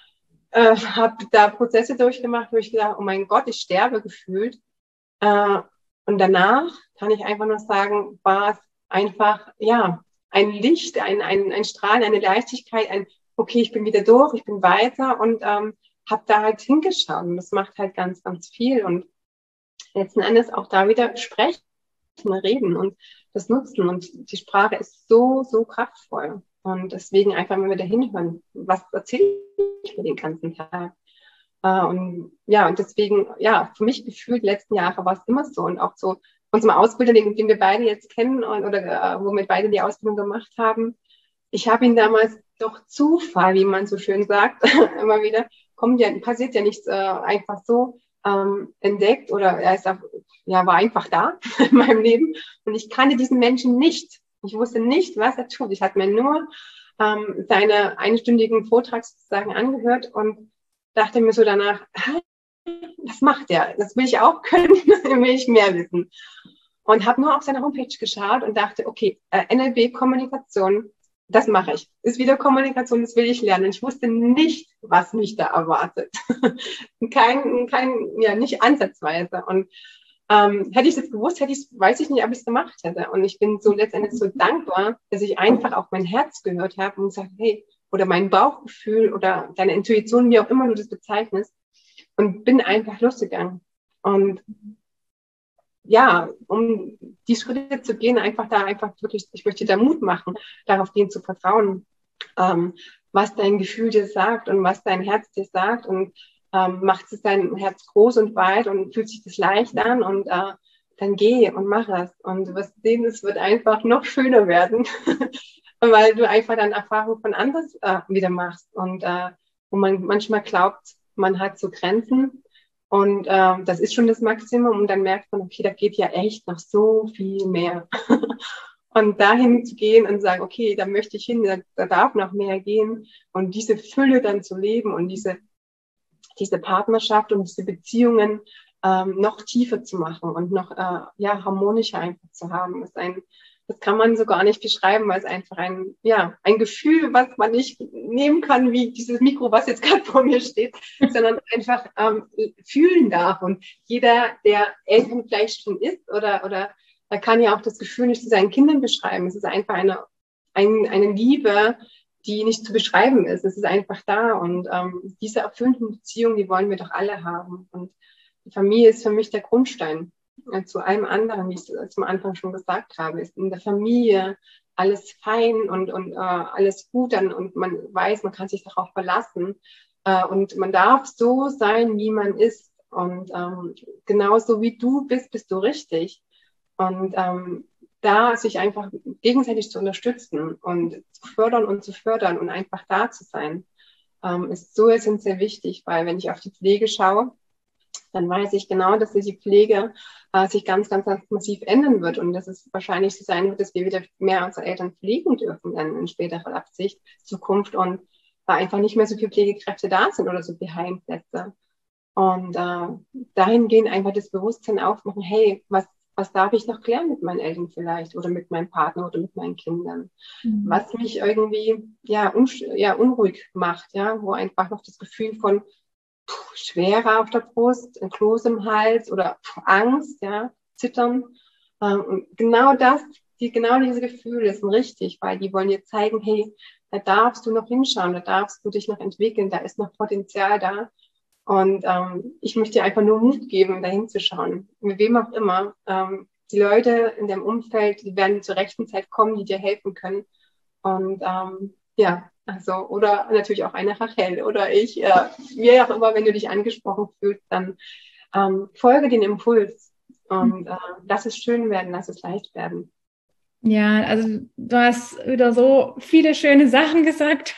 habe da Prozesse durchgemacht, wo ich gedacht, oh mein Gott, ich sterbe gefühlt. Und danach kann ich einfach nur sagen, war es einfach, ja, ein Licht, ein Strahlen, eine Leichtigkeit, okay, ich bin wieder durch, ich bin weiter und habe da halt hingeschaut und das macht halt ganz, ganz viel und letzten Endes auch da wieder sprechen, reden und das nutzen und die Sprache ist so, so kraftvoll und deswegen einfach mal wieder hinhören, was erzähle ich mir den ganzen Tag und deswegen, ja, für mich gefühlt letzten Jahre war es immer so und auch so unserem Ausbilder, den wir beide jetzt kennen oder wo wir beide die Ausbildung gemacht haben, ich habe ihn damals durch Zufall, wie man so schön sagt, immer wieder, passiert ja nichts einfach so, entdeckt oder er ist war einfach da in meinem Leben und ich kannte diesen Menschen nicht. Ich wusste nicht, was er tut. Ich hatte mir nur seine einstündigen Vortrag sozusagen angehört und dachte mir so danach, was macht der? Das will ich auch können, will ich mehr wissen. Und habe nur auf seine Homepage geschaut und dachte, okay, NLP Kommunikation, das mache ich. Ist wieder Kommunikation, das will ich lernen. Und ich wusste nicht, was mich da erwartet. Nicht ansatzweise. Und hätte ich das gewusst, weiß ich nicht, ob ich es gemacht hätte. Und ich bin so letztendlich so dankbar, dass ich einfach auf mein Herz gehört habe und gesagt, hey, oder mein Bauchgefühl oder deine Intuition, wie auch immer du das bezeichnest, und bin einfach losgegangen. Und ja, um die Schritte zu gehen, einfach wirklich, ich möchte dir da Mut machen, darauf gehen zu vertrauen, was dein Gefühl dir sagt und was dein Herz dir sagt, und macht es dein Herz groß und weit und fühlt sich das leicht an, und dann geh und mach es. Und du wirst sehen, es wird einfach noch schöner werden, weil du einfach dann Erfahrungen von anders wieder machst, und wo man manchmal glaubt, man hat so Grenzen, und das ist schon das Maximum, und dann merkt man, okay, da geht ja echt noch so viel mehr. Und dahin zu gehen und sagen, okay, da möchte ich hin, da darf noch mehr gehen, und diese Fülle dann zu leben und diese Partnerschaft und diese Beziehungen noch tiefer zu machen und noch harmonischer einfach zu haben, das kann man so gar nicht beschreiben, weil es einfach ein Gefühl, was man nicht nehmen kann, wie dieses Mikro, was jetzt gerade vor mir steht, sondern einfach fühlen darf. Und jeder, der Eltern vielleicht schon ist oder da kann ja auch das Gefühl nicht zu seinen Kindern beschreiben. Es ist einfach eine Liebe, die nicht zu beschreiben ist. Es ist einfach da. Und diese erfüllenden Beziehungen, die wollen wir doch alle haben. Und die Familie ist für mich der Grundstein zu allem anderen, wie ich es zum Anfang schon gesagt habe. Ist in der Familie alles fein und alles gut dann, und man weiß, man kann sich darauf verlassen. Und man darf so sein, wie man ist. Und genauso wie du bist du richtig. Und da sich einfach gegenseitig zu unterstützen und zu fördern und einfach da zu sein, ist so essentiell wichtig, weil wenn ich auf die Pflege schaue, dann weiß ich genau, dass die Pflege sich ganz, ganz, ganz massiv ändern wird, und dass es wahrscheinlich so sein wird, dass wir wieder mehr unsere Eltern pflegen dürfen dann in späterer Absicht, Zukunft, und einfach nicht mehr so viele Pflegekräfte da sind oder so viele Heimplätze. Und dahingehend einfach das Bewusstsein aufmachen, hey, was darf ich noch klären mit meinen Eltern vielleicht oder mit meinem Partner oder mit meinen Kindern, was mich irgendwie unruhig macht, wo einfach noch das Gefühl von Schwere auf der Brust, ein Kloß im Hals oder Angst, Zittern. Und genau diese Gefühle sind richtig, weil die wollen dir zeigen, hey, da darfst du noch hinschauen, da darfst du dich noch entwickeln, da ist noch Potenzial da. Und ich möchte dir einfach nur Mut geben, da hinzuschauen. Mit wem auch immer. Die Leute in deinem Umfeld, die werden zur rechten Zeit kommen, die dir helfen können. Und oder natürlich auch eine Rachel oder ich, wie auch immer, wenn du dich angesprochen fühlst, dann folge den Impuls und lass es schön werden, lass es leicht werden. Ja, also du hast wieder so viele schöne Sachen gesagt.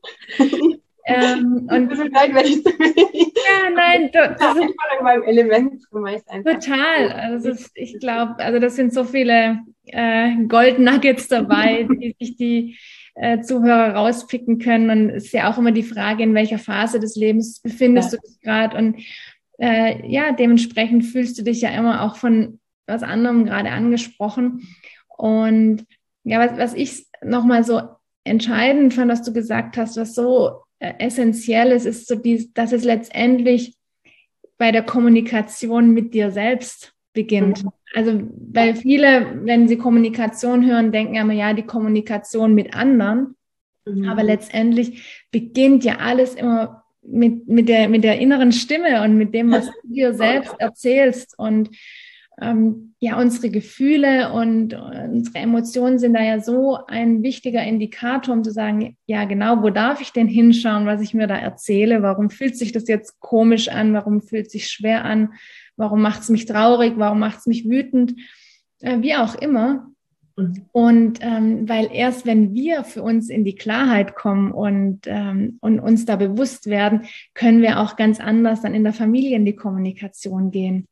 Und vielleicht werde ich ja, nein, das ist einfach in meinem Element meist einfach. Total. Also ich glaube, das sind so viele Gold Nuggets dabei, die sich die Zuhörer rauspicken können. Und es ist ja auch immer die Frage, in welcher Phase des Lebens befindest du dich gerade. Und dementsprechend fühlst du dich ja immer auch von was anderem gerade angesprochen. Und ja, was ich nochmal so entscheidend fand, was du gesagt hast, was so essentiell ist so dass es letztendlich bei der Kommunikation mit dir selbst beginnt. Also, weil viele, wenn sie Kommunikation hören, denken ja immer, ja, die Kommunikation mit anderen. Aber letztendlich beginnt ja alles immer mit der inneren Stimme und mit dem, was du dir selbst erzählst. Und unsere Gefühle und unsere Emotionen sind da ja so ein wichtiger Indikator, um zu sagen, ja genau, wo darf ich denn hinschauen, was ich mir da erzähle? Warum fühlt sich das jetzt komisch an? Warum fühlt es sich schwer an? Warum macht es mich traurig? Warum macht es mich wütend? Wie auch immer. Und weil erst wenn wir für uns in die Klarheit kommen und uns da bewusst werden, können wir auch ganz anders dann in der Familie in die Kommunikation gehen.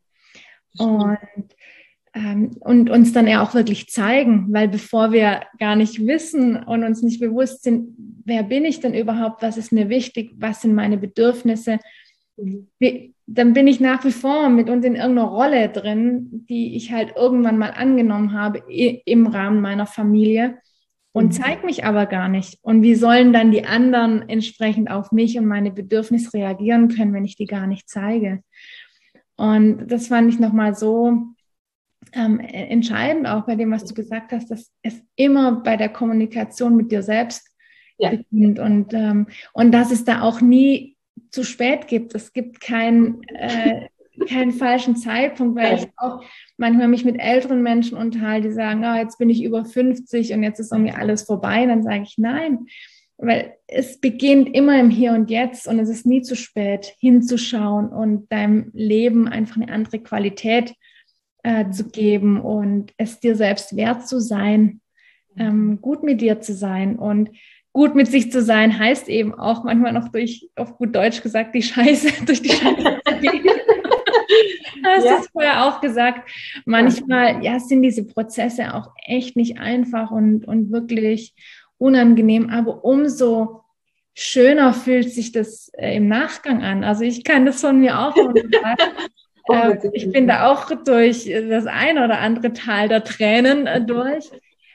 Und uns dann ja auch wirklich zeigen, weil bevor wir gar nicht wissen und uns nicht bewusst sind, wer bin ich denn überhaupt, was ist mir wichtig, was sind meine Bedürfnisse, dann bin ich nach wie vor mit uns in irgendeiner Rolle drin, die ich halt irgendwann mal angenommen habe im Rahmen meiner Familie. und zeige mich aber gar nicht. Und wie sollen dann die anderen entsprechend auf mich und meine Bedürfnisse reagieren können, wenn ich die gar nicht zeige? Und das fand ich nochmal so entscheidend auch bei dem, was du gesagt hast, dass es immer bei der Kommunikation mit dir selbst beginnt und dass es da auch nie zu spät gibt. Es gibt keinen falschen Zeitpunkt, weil ich auch manchmal mich mit älteren Menschen unterhalte, die sagen, jetzt bin ich über 50 und jetzt ist irgendwie alles vorbei. Dann sage ich nein, weil es beginnt immer im Hier und Jetzt und es ist nie zu spät, hinzuschauen und deinem Leben einfach eine andere Qualität zu geben und es dir selbst wert zu sein, gut mit dir zu sein. Und gut mit sich zu sein heißt eben auch manchmal noch auf gut Deutsch gesagt, durch die Scheiße zu gehen. Du hast es vorher auch gesagt. Manchmal sind diese Prozesse auch echt nicht einfach und wirklich unangenehm, aber umso schöner fühlt sich das im Nachgang an. Also ich kann das von mir auch sagen. Ich bin da auch durch das ein oder andere Tal der Tränen durch.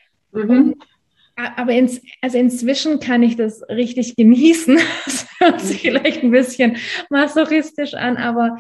Aber inzwischen kann ich das richtig genießen. Das hört sich vielleicht ein bisschen masochistisch an, aber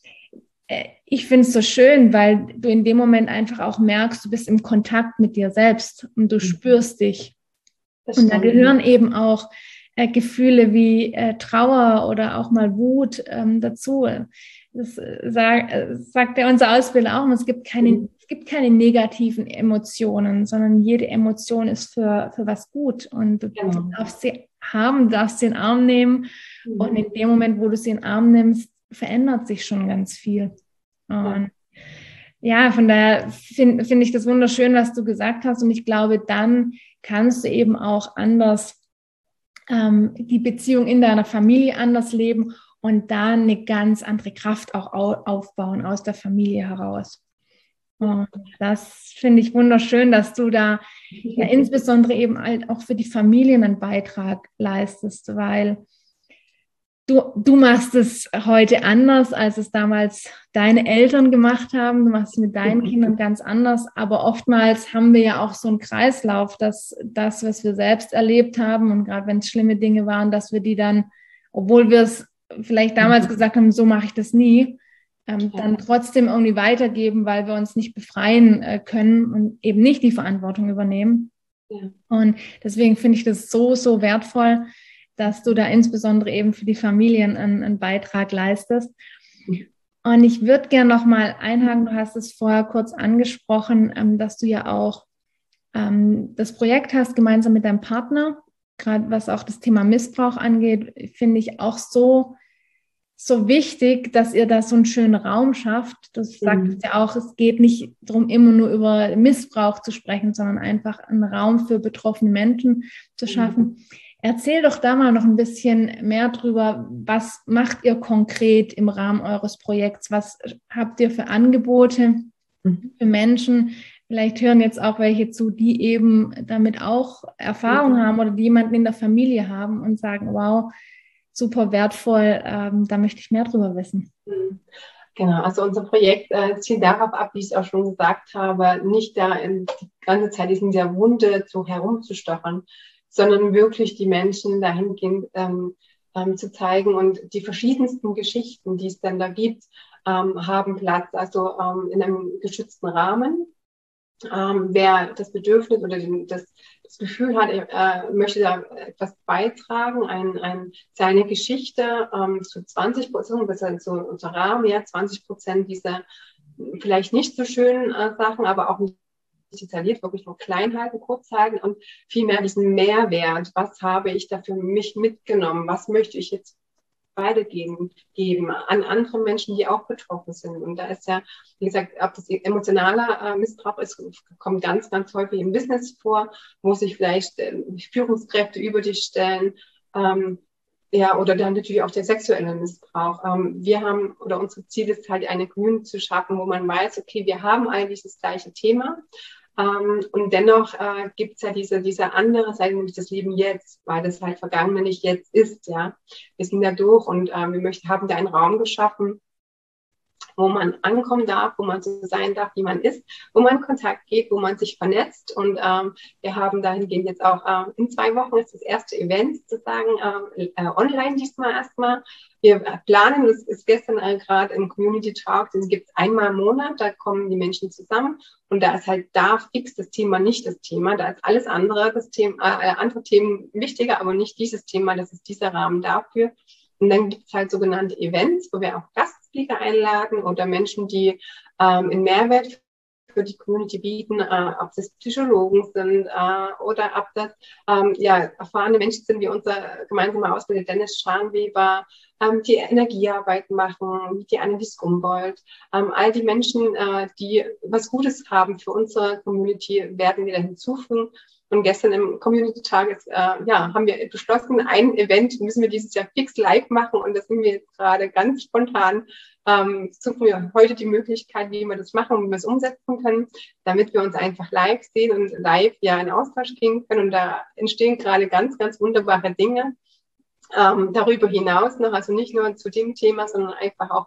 ich finde es so schön, weil du in dem Moment einfach auch merkst, du bist im Kontakt mit dir selbst und du spürst dich. Und da gehören eben auch Gefühle wie Trauer oder auch mal Wut dazu. Das sagt ja unser Ausbilder auch, es gibt keine negativen Emotionen, sondern jede Emotion ist für was gut und du darfst sie haben, darfst sie in den Arm nehmen und in dem Moment, wo du sie in den Arm nimmst, verändert sich schon ganz viel. Und von daher finde ich das wunderschön, was du gesagt hast und ich glaube, dann kannst du eben auch anders die Beziehung in deiner Familie anders leben und da eine ganz andere Kraft auch aufbauen aus der Familie heraus. Und das finde ich wunderschön, dass du da insbesondere eben halt auch für die Familien einen Beitrag leistest, weil du machst es heute anders, als es damals deine Eltern gemacht haben. Du machst es mit deinen Kindern ganz anders, aber oftmals haben wir ja auch so einen Kreislauf, dass das, was wir selbst erlebt haben und gerade wenn es schlimme Dinge waren, dass wir die dann, obwohl wir es vielleicht damals gesagt haben, so mache ich das nie, dann trotzdem irgendwie weitergeben, weil wir uns nicht befreien können und eben nicht die Verantwortung übernehmen. Ja. Und deswegen finde ich das so, so wertvoll, dass du da insbesondere eben für die Familien einen Beitrag leistest. Und ich würde gerne noch mal einhaken, du hast es vorher kurz angesprochen, dass du ja auch das Projekt hast, gemeinsam mit deinem Partner, gerade was auch das Thema Missbrauch angeht, finde ich auch so wichtig, dass ihr da so einen schönen Raum schafft. Das sagt ja auch, es geht nicht darum, immer nur über Missbrauch zu sprechen, sondern einfach einen Raum für betroffene Menschen zu schaffen. Erzähl doch da mal noch ein bisschen mehr drüber. Was macht ihr konkret im Rahmen eures Projekts? Was habt ihr für Angebote für Menschen? Vielleicht hören jetzt auch welche zu, die eben damit auch Erfahrung haben oder die jemanden in der Familie haben und sagen, wow, super wertvoll, da möchte ich mehr drüber wissen. Genau, also unser Projekt zielt darauf ab, wie ich es auch schon gesagt habe, nicht da die ganze Zeit in der Wunde so herumzustochern, sondern wirklich die Menschen dahingehend zu zeigen und die verschiedensten Geschichten, die es dann da gibt, haben Platz, also in einem geschützten Rahmen. Wer das Bedürfnis oder das Gefühl hat, möchte da etwas beitragen, seine Geschichte zu 20%, das ist so unser Rahmen, 20% dieser vielleicht nicht so schönen Sachen, aber auch nicht detailliert, wirklich nur klein halten, kurz halten und vielmehr diesen Mehrwert. Was habe ich da für mich mitgenommen? Was möchte ich jetzt weitergeben an andere Menschen, die auch betroffen sind? Und da ist ja, wie gesagt, ob das emotionaler Missbrauch ist, kommt ganz, ganz häufig im Business vor, wo sich vielleicht Führungskräfte über dich stellen, oder dann natürlich auch der sexuelle Missbrauch. Wir haben, oder unser Ziel ist halt, eine Community zu schaffen, wo man weiß, okay, wir haben eigentlich das gleiche Thema. Und dennoch gibt es ja diese andere Seite, nämlich das Leben jetzt, weil das halt Vergangene nicht jetzt ist, ja. Wir sind da durch und wir haben da einen Raum geschaffen, wo man ankommen darf, wo man so sein darf, wie man ist, wo man in Kontakt geht, wo man sich vernetzt. Und wir haben dahingehend jetzt auch in 2 Wochen ist das erste Event sozusagen online diesmal erstmal. Wir planen, das ist gestern gerade im Community Talk, den gibt es einmal im Monat, da kommen die Menschen zusammen und da ist halt da fix das Thema nicht das Thema, da ist alles andere, das Thema, andere Themen wichtiger, aber nicht dieses Thema, das ist dieser Rahmen dafür. Und dann gibt es halt sogenannte Events, wo wir auch Gastspeaker einladen oder Menschen, die einen Mehrwert für die Community bieten, ob das Psychologen sind oder ob das erfahrene Menschen sind, wie unser gemeinsamer Ausbilder Dennis Scharnweber, die Energiearbeit machen, die Annelies Gumboldt. All die Menschen, die was Gutes haben für unsere Community, werden wir da hinzufügen. Und gestern im Community-Tag haben wir beschlossen, ein Event müssen wir dieses Jahr fix live machen. Und das sind wir jetzt gerade ganz spontan. Suchen wir heute die Möglichkeit, wie wir das machen und wie wir es umsetzen können, damit wir uns einfach live sehen und live in Austausch gehen können. Und da entstehen gerade ganz, ganz wunderbare Dinge. Darüber hinaus noch, also nicht nur zu dem Thema, sondern einfach auch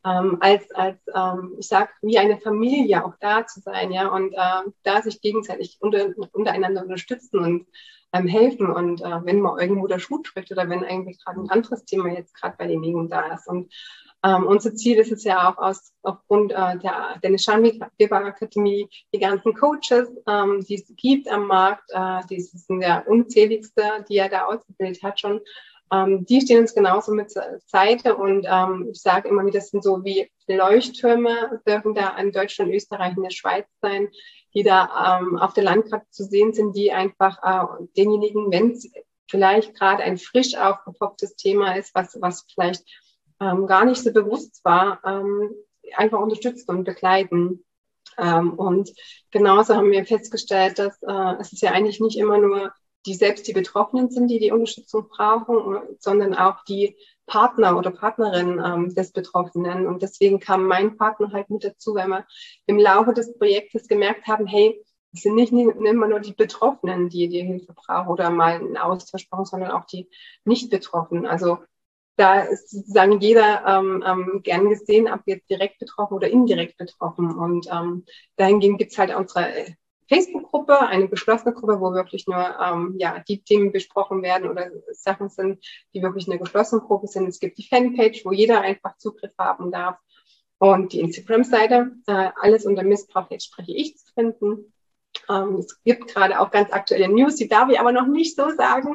ich sag, wie eine Familie auch da zu sein, ja, und da sich gegenseitig untereinander unterstützen und helfen und wenn mal irgendwo der Schuh drückt oder wenn eigentlich gerade ein anderes Thema jetzt gerade bei denjenigen da ist. Und unser Ziel ist es ja auch aufgrund der Dennis Scharnweber Akademie, die ganzen Coaches, die es gibt am Markt, die sind ja unzähligste, die er da ausgebildet hat schon, die stehen uns genauso mit zur Seite und ich sage immer wieder, das sind so wie Leuchttürme, dürfen da in Deutschland, Österreich, in der Schweiz sein, die da auf der Landkarte zu sehen sind, die einfach denjenigen, wenn es vielleicht gerade ein frisch aufgepopptes Thema ist, was vielleicht gar nicht so bewusst war, einfach unterstützen und begleiten. Und genauso haben wir festgestellt, dass es ist ja eigentlich nicht immer nur die Betroffenen sind, die Unterstützung brauchen, sondern auch die Partner oder Partnerin des Betroffenen. Und deswegen kam mein Partner halt mit dazu, weil wir im Laufe des Projektes gemerkt haben, hey, es sind nicht immer nur die Betroffenen, die Hilfe brauchen oder mal einen Austausch brauchen, sondern auch die Nicht-Betroffenen. Also da ist sozusagen jeder gern gesehen, ob jetzt direkt betroffen oder indirekt betroffen. Und dahingehend gibt es halt unsere Facebook-Gruppe, eine geschlossene Gruppe, wo wirklich nur die Themen besprochen werden oder Sachen sind, die wirklich eine geschlossene Gruppe sind. Es gibt die Fanpage, wo jeder einfach Zugriff haben darf. Und die Instagram-Seite, alles unter Missbrauch, jetzt spreche ich, zu finden. Es gibt gerade auch ganz aktuelle News, die darf ich aber noch nicht so sagen.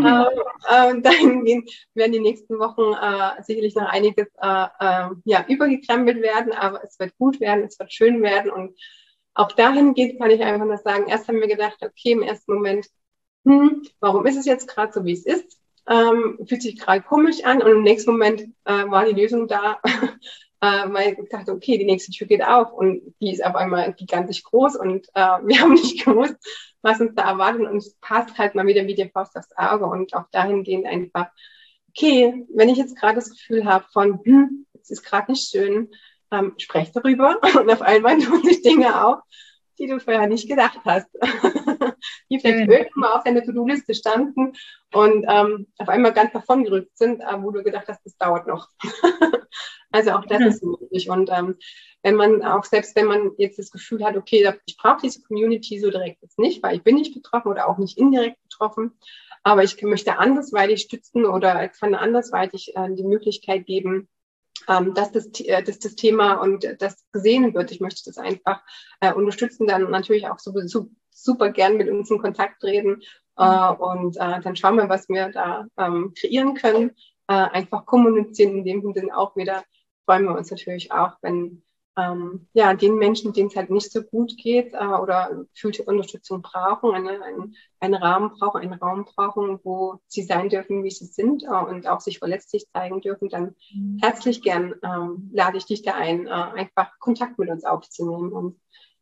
Dahingehend werden die nächsten Wochen sicherlich noch einiges übergekrempelt werden, aber es wird gut werden, es wird schön werden und auch dahingehend kann ich einfach nur sagen, erst haben wir gedacht, okay, im ersten Moment, warum ist es jetzt gerade so, wie es ist? Fühlt sich gerade komisch an und im nächsten Moment war die Lösung da, weil ich dachte, okay, die nächste Tür geht auf und die ist auf einmal gigantisch groß und wir haben nicht gewusst, was uns da erwartet und es passt halt mal wieder wie die Faust aufs Auge und auch dahingehend einfach, okay, wenn ich jetzt gerade das Gefühl habe von, es ist gerade nicht schön, sprech darüber und auf einmal tun sich Dinge auf, die du vorher nicht gedacht hast, die vielleicht irgendwann mal auf deiner To-Do-Liste standen und auf einmal ganz davon gerückt sind, wo du gedacht hast, das dauert noch. Also auch das ist möglich und selbst wenn man jetzt das Gefühl hat, okay, ich brauche diese Community so direkt jetzt nicht, weil ich bin nicht betroffen oder auch nicht indirekt betroffen, aber ich möchte andersweitig stützen oder kann andersweitig die Möglichkeit geben, dass das Thema und das gesehen wird. Ich möchte das einfach unterstützen, dann natürlich auch sowieso super gern mit uns in Kontakt treten und dann schauen wir, was wir da kreieren können. Einfach kommunizieren, in dem Sinne auch wieder freuen wir uns natürlich auch, wenn den Menschen, denen es halt nicht so gut geht oder gefühlte Unterstützung brauchen, einen Rahmen brauchen, wo sie sein dürfen, wie sie sind und auch sich verletzlich zeigen dürfen, dann herzlich gern lade ich dich da ein, einfach Kontakt mit uns aufzunehmen und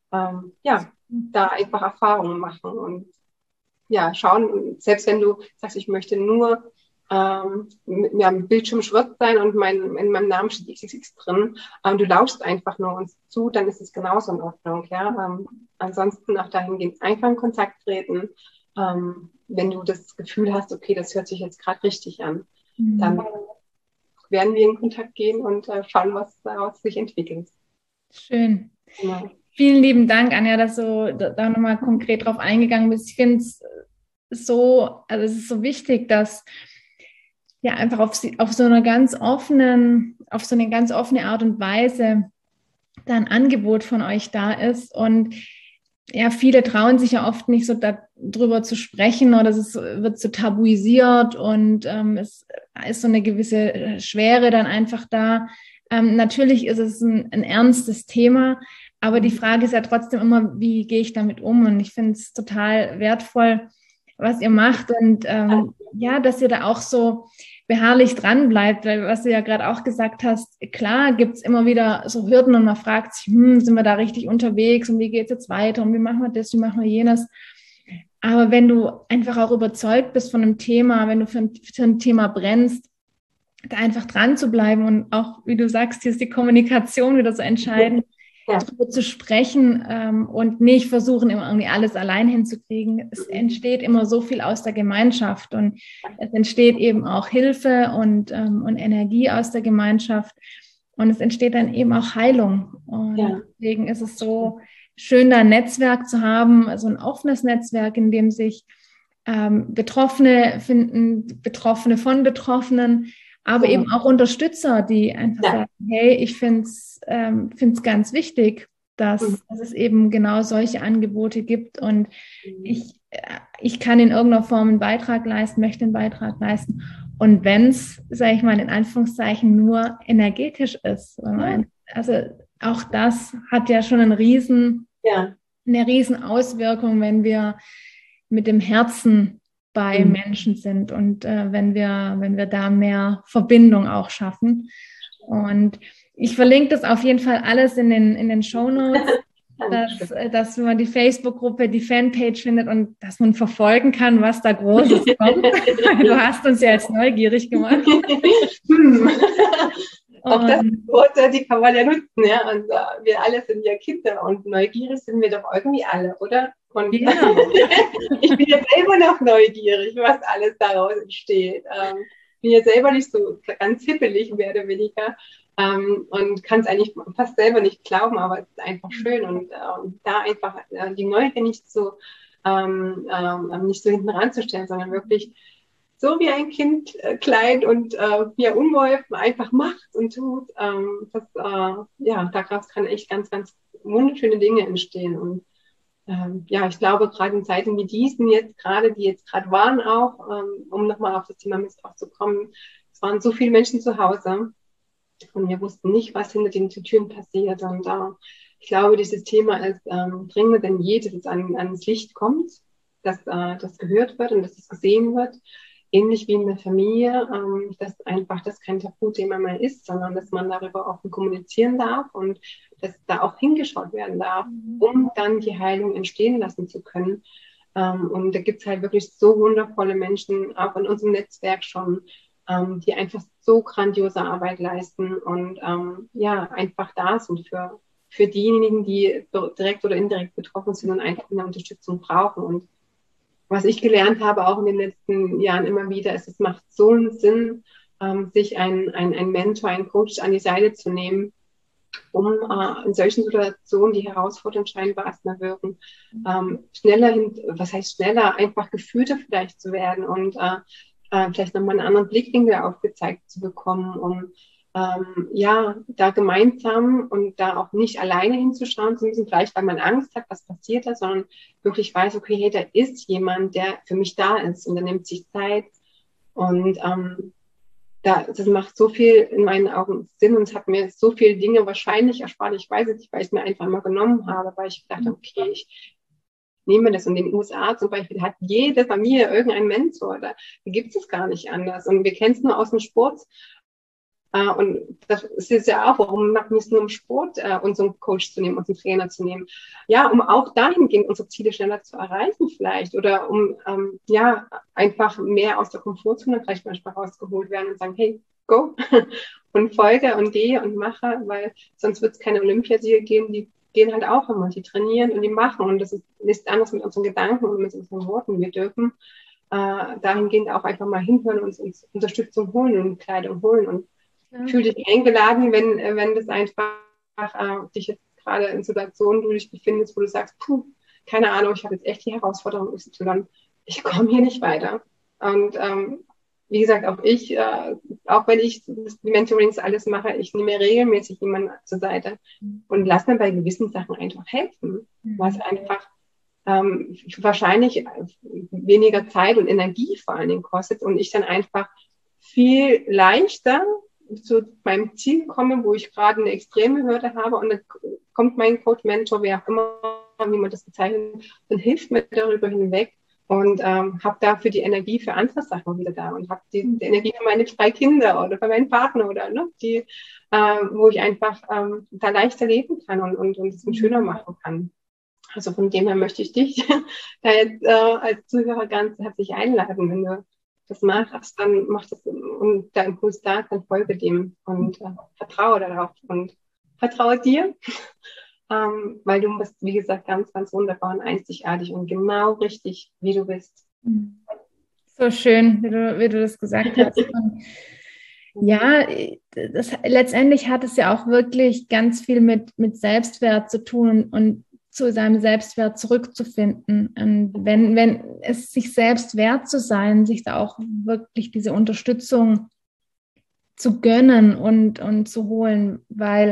da einfach Erfahrungen machen und schauen, selbst wenn du sagst, ich möchte nur mit mir am Bildschirm schwarz sein und in meinem Namen steht XXX drin. Du lauschst einfach nur uns zu, dann ist es genauso in Ordnung. Ja? Ansonsten auch dahingehend einfach in Kontakt treten. Wenn du das Gefühl hast, okay, das hört sich jetzt gerade richtig an, dann werden wir in Kontakt gehen und schauen, was daraus sich entwickelt. Schön. Genau. Vielen lieben Dank, Anja, dass du da nochmal konkret drauf eingegangen bist. Ich finde es so, also es ist so wichtig, dass ja einfach auf so eine ganz offene Art und Weise da ein Angebot von euch da ist. Und ja, viele trauen sich ja oft nicht so darüber zu sprechen oder es wird so tabuisiert und es ist so eine gewisse Schwere dann einfach da. Natürlich ist es ein ernstes Thema, aber die Frage ist ja trotzdem immer, wie gehe ich damit um? Und ich finde es total wertvoll, was ihr macht und ja, dass ihr da auch so beharrlich dran bleibt, weil was du ja gerade auch gesagt hast, klar gibt es immer wieder so Hürden und man fragt sich, sind wir da richtig unterwegs und wie geht es jetzt weiter und wie machen wir das, wie machen wir jenes? Aber wenn du einfach auch überzeugt bist von einem Thema, wenn du für ein Thema brennst, da einfach dran zu bleiben und auch, wie du sagst, hier ist die Kommunikation wieder so entscheidend, darüber zu sprechen und nicht versuchen, immer irgendwie alles allein hinzukriegen. Es entsteht immer so viel aus der Gemeinschaft und es entsteht eben auch Hilfe und Energie aus der Gemeinschaft und es entsteht dann eben auch Heilung. Und deswegen ist es so schön, da ein Netzwerk zu haben, also ein offenes Netzwerk, in dem sich Betroffene finden, Betroffene von Betroffenen, aber eben auch Unterstützer, die einfach sagen, hey, ich finde es ganz wichtig, dass es eben genau solche Angebote gibt und ich kann in irgendeiner Form einen Beitrag leisten, möchte einen Beitrag leisten. Und wenn es, sage ich mal in Anführungszeichen, nur energetisch ist. Also auch das hat ja schon eine riesen Auswirkung, wenn wir mit dem Herzen bei Menschen sind und wenn wir da mehr Verbindung auch schaffen. Und ich verlinke das auf jeden Fall alles in den Shownotes, dass man die Facebook-Gruppe, die Fanpage findet und dass man verfolgen kann, was da Großes kommt. Du hast uns ja jetzt neugierig gemacht. Auch das Wort, die kann man ja nutzen, ja. Und wir alle sind ja Kinder und neugierig sind wir doch irgendwie alle, oder? Und ich bin ja selber noch neugierig, was alles daraus entsteht. Ich bin ja selber nicht so ganz hippelig, mehr oder weniger. Und kann es eigentlich fast selber nicht glauben, aber es ist einfach schön. Und da einfach die Neugier nicht so hinten ranzustellen, sondern wirklich so wie ein Kind klein und unbeholfen einfach macht und tut. Daraus kann echt ganz, ganz wunderschöne Dinge entstehen. Und ich glaube, gerade in Zeiten wie diesen die jetzt gerade waren auch, um nochmal auf das Thema Missbrauch zu kommen, es waren so viele Menschen zu Hause und wir wussten nicht, was hinter den Türen passiert. Und ich glaube, dieses Thema ist dringender denn je, dass es ans Licht kommt, dass das gehört wird und dass es gesehen wird. Ähnlich wie in der Familie, dass einfach das kein Tabuthema mehr ist, sondern dass man darüber offen kommunizieren darf und dass da auch hingeschaut werden darf, um dann die Heilung entstehen lassen zu können. Und da gibt es halt wirklich so wundervolle Menschen, auch in unserem Netzwerk schon, die einfach so grandiose Arbeit leisten und einfach da sind für diejenigen, die direkt oder indirekt betroffen sind und einfach eine Unterstützung brauchen. Und was ich gelernt habe, auch in den letzten Jahren immer wieder, ist, es macht so einen Sinn, sich ein Mentor, einen Coach an die Seite zu nehmen, um in solchen Situationen, die herausfordernd scheinbar erstmal wirken, schneller, einfach gefühlter vielleicht zu werden und vielleicht nochmal einen anderen Blickwinkel aufgezeigt zu bekommen, um da gemeinsam und da auch nicht alleine hinzuschauen zu müssen, vielleicht weil man Angst hat, was passiert da, sondern wirklich weiß, okay, hey, da ist jemand, der für mich da ist und der nimmt sich Zeit und das macht so viel in meinen Augen Sinn und es hat mir so viele Dinge wahrscheinlich erspart, ich weiß es nicht, weil ich es mir einfach mal genommen habe, weil ich dachte, okay, ich nehme das. Und in den USA zum Beispiel hat jede Familie irgendeinen Mentor, da gibt es gar nicht anders und wir kennen es nur aus dem Sport. Und das ist ja auch, warum machen wir es nur im Sport, unseren Coach zu nehmen, unseren Trainer zu nehmen. Ja, um auch dahingehend unsere Ziele schneller zu erreichen vielleicht oder um einfach mehr aus der Komfortzone vielleicht manchmal rausgeholt werden und sagen, hey, go und folge und gehe und mache, weil sonst wird es keine Olympiasieger geben, die gehen halt auch immer, die trainieren und die machen und das ist anders mit unseren Gedanken und mit unseren Worten. Wir dürfen dahingehend auch einfach mal hinhören und uns Unterstützung holen und Kleidung holen und Fühl dich eingeladen, wenn das einfach dich jetzt gerade in Situationen, du dich befindest, wo du sagst, puh, keine Ahnung, ich habe jetzt echt die Herausforderung XY, ich komme hier nicht weiter. Und wie gesagt, auch wenn ich die Mentorings alles mache, ich nehme regelmäßig jemanden zur Seite und lasse mir bei gewissen Sachen einfach helfen, was einfach wahrscheinlich weniger Zeit und Energie vor allen Dingen kostet und ich dann einfach viel leichter zu meinem Ziel komme, wo ich gerade eine extreme Hürde habe und dann kommt mein Coach, Mentor, wer auch immer, wie man das bezeichnet, und hilft mir darüber hinweg und habe dafür die Energie für andere Sachen wieder da und habe die Energie für meine 2 Kinder oder für meinen Partner oder wo ich einfach da leichter leben kann und es schöner machen kann. Also von dem her möchte ich dich da jetzt als Zuhörer ganz herzlich einladen. Wenn du das machst, dann mach das und der Impuls da ist, dann folge dem und vertraue darauf und vertraue dir, weil du bist, wie gesagt, ganz, ganz wunderbar und einzigartig und genau richtig, wie du bist. So schön, wie du das gesagt hast. Und ja, letztendlich hat es ja auch wirklich ganz viel mit Selbstwert zu tun und zu seinem Selbstwert zurückzufinden. Und wenn es sich selbst wert zu sein, sich da auch wirklich diese Unterstützung zu gönnen und zu holen, weil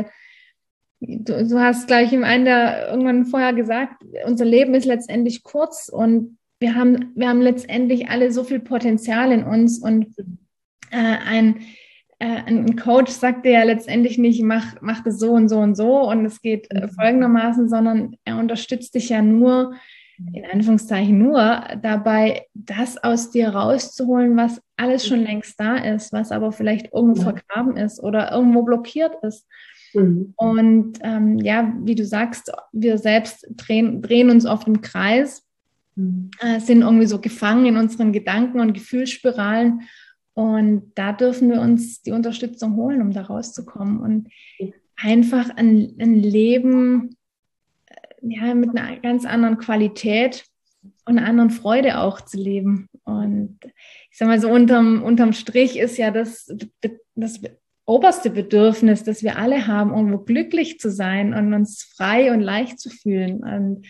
du hast gleich im einen irgendwann vorher gesagt, unser Leben ist letztendlich kurz und wir haben letztendlich alle so viel Potenzial in uns und ein Coach sagt dir ja letztendlich nicht, mach das so und so und so und es geht folgendermaßen, sondern er unterstützt dich ja nur, in Anführungszeichen nur, dabei, das aus dir rauszuholen, was alles schon längst da ist, was aber vielleicht irgendwo vergraben ist oder irgendwo blockiert ist. Und wie du sagst, wir selbst drehen uns oft im Kreis, sind irgendwie so gefangen in unseren Gedanken und Gefühlsspiralen. Und da dürfen wir uns die Unterstützung holen, um da rauszukommen und einfach ein Leben mit einer ganz anderen Qualität und einer anderen Freude auch zu leben. Und ich sage mal so, unterm Strich ist ja das oberste Bedürfnis, das wir alle haben, irgendwo glücklich zu sein und uns frei und leicht zu fühlen. Und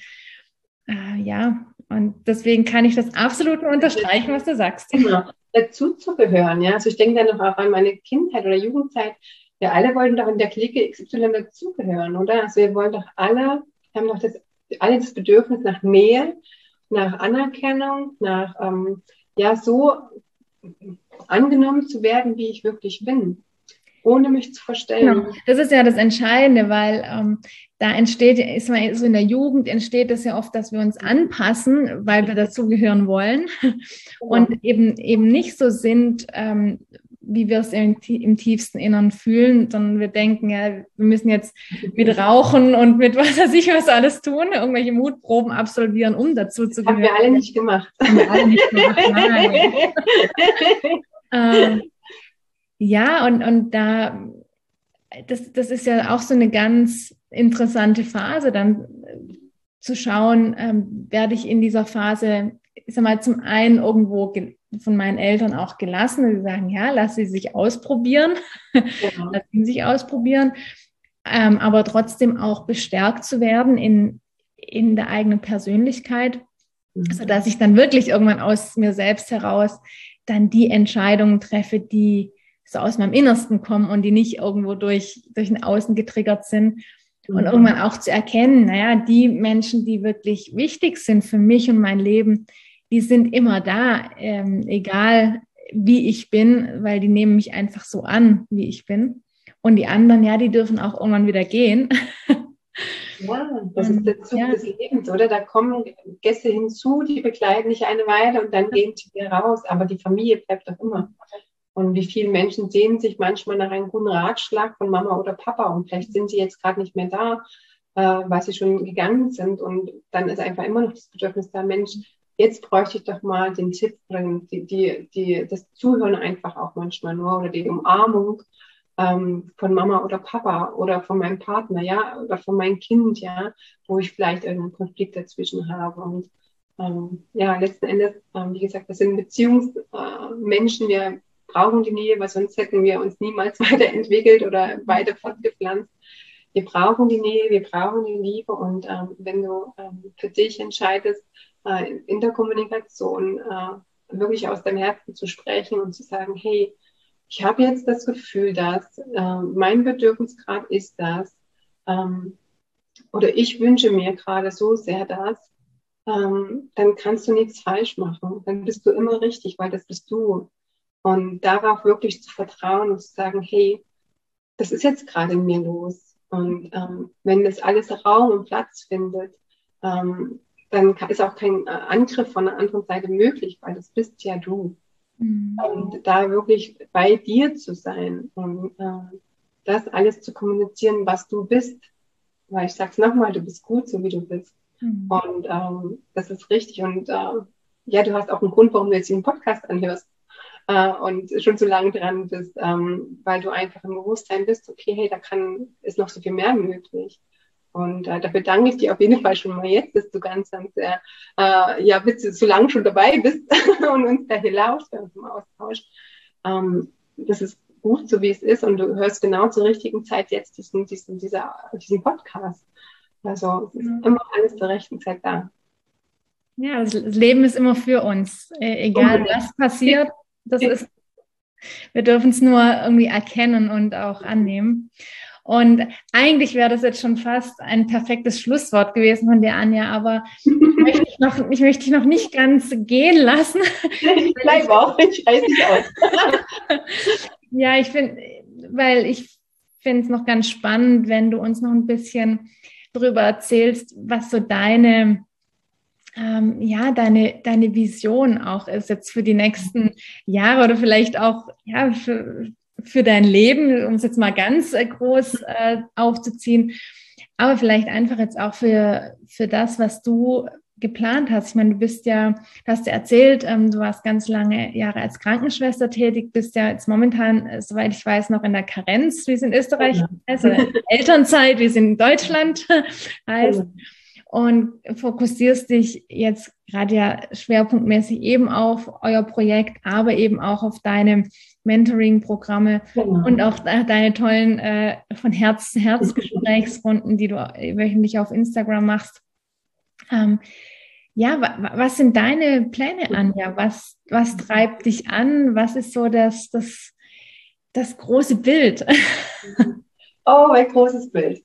und deswegen kann ich das absolut nur unterstreichen, was du sagst. Genau. Dazu zu gehören, ja. Also ich denke dann noch auch an meine Kindheit oder Jugendzeit. Wir alle wollten doch in der Clique XY dazugehören, oder? Also wir wollen doch alle, haben doch alle das Bedürfnis nach Nähe, nach Anerkennung, nach so angenommen zu werden, wie ich wirklich bin, ohne mich zu verstellen. Genau. Das ist ja das Entscheidende, weil da ist man so in der Jugend entsteht es ja oft, dass wir uns anpassen, weil wir dazugehören wollen und eben nicht so sind, wie wir es im tiefsten Innern fühlen, sondern wir denken, ja, wir müssen jetzt mit Rauchen und mit was weiß ich was alles tun, irgendwelche Mutproben absolvieren, um dazu zu gehören. Haben wir alle nicht gemacht. Nein. Und das ist ja auch so eine ganz interessante Phase, dann zu schauen, werde ich in dieser Phase, ich sag mal, zum einen irgendwo von meinen Eltern auch gelassen, die sagen, ja, lass sie sich ausprobieren, lass ihn sich ausprobieren, aber trotzdem auch bestärkt zu werden in der eigenen Persönlichkeit, sodass ich dann wirklich irgendwann aus mir selbst heraus dann die Entscheidungen treffe, die so aus meinem Innersten kommen und die nicht irgendwo durch ein Außen getriggert sind. Und irgendwann auch zu erkennen, die Menschen, die wirklich wichtig sind für mich und mein Leben, die sind immer da, egal wie ich bin, weil die nehmen mich einfach so an, wie ich bin. Und die anderen, die dürfen auch irgendwann wieder gehen. Ja, das ist der Zug des Lebens, oder? Da kommen Gäste hinzu, die begleiten dich eine Weile und dann gehen sie wieder raus. Aber die Familie bleibt doch immer. Und wie viele Menschen sehnen sich manchmal nach einem guten Ratschlag von Mama oder Papa und vielleicht sind sie jetzt gerade nicht mehr da, weil sie schon gegangen sind und dann ist einfach immer noch das Bedürfnis da, Mensch, jetzt bräuchte ich doch mal den Tipp oder das Zuhören einfach auch manchmal nur oder die Umarmung von Mama oder Papa oder von meinem Partner, oder von meinem Kind, wo ich vielleicht irgendeinen Konflikt dazwischen habe und letzten Endes, wie gesagt, das sind Beziehungsmenschen, wir brauchen die Nähe, weil sonst hätten wir uns niemals weiterentwickelt oder weiter fortgepflanzt. Wir brauchen die Nähe, wir brauchen die Liebe und wenn du für dich entscheidest, in der Kommunikation wirklich aus deinem Herzen zu sprechen und zu sagen, hey, ich habe jetzt das Gefühl, dass mein Bedürfnisgrad ist das, oder ich wünsche mir gerade so sehr das, dann kannst du nichts falsch machen. Dann bist du immer richtig, weil das bist du. Und darauf wirklich zu vertrauen und zu sagen, hey, das ist jetzt gerade in mir los. Und wenn das alles Raum und Platz findet, dann ist auch kein Angriff von der anderen Seite möglich, weil das bist ja du. Mhm. Und da wirklich bei dir zu sein und das alles zu kommunizieren, was du bist. Weil ich sage es nochmal, du bist gut, so wie du bist. Mhm. Und das ist richtig. Und ja, du hast auch einen Grund, warum du jetzt den Podcast anhörst und schon so lange dran bist, weil du einfach im Bewusstsein bist, okay, hey, ist noch so viel mehr möglich. Und dafür danke ich dir auf jeden Fall schon mal jetzt, dass du ganz ja, so lange schon dabei bist und uns da hier lauscht, bei uns im Austausch. Das ist gut, so wie es ist, und du hörst genau zur richtigen Zeit jetzt diesen Podcast. Also es ist immer alles zur rechten Zeit da. Ja, das Leben ist immer für uns, egal was passiert. Wir dürfen es nur irgendwie erkennen und auch annehmen. Und eigentlich wäre das jetzt schon fast ein perfektes Schlusswort gewesen von dir, Anja, aber ich möchte dich noch nicht ganz gehen lassen. Ich bleibe auch, ich reiß dich aus. Ja, ich finde es noch ganz spannend, wenn du uns noch ein bisschen darüber erzählst, was so deine Vision auch ist jetzt für die nächsten Jahre oder vielleicht auch ja, für dein Leben, um es jetzt mal ganz groß aufzuziehen, aber vielleicht einfach jetzt auch für das, was du geplant hast. Ich meine, du hast ja erzählt, du warst ganz lange Jahre als Krankenschwester tätig, bist ja jetzt momentan, soweit ich weiß, noch in der Karenz, wie es in Österreich heißt, oder Elternzeit, wie es in Deutschland heißt. Und fokussierst dich jetzt gerade ja schwerpunktmäßig eben auf euer Projekt, aber eben auch auf deine Mentoring-Programme und auch deine tollen von Herz zu Herz Gesprächsrunden, die du wöchentlich auf Instagram machst. Was sind deine Pläne, Anja? Was treibt dich an? Was ist so das große Bild? Oh, ein großes Bild.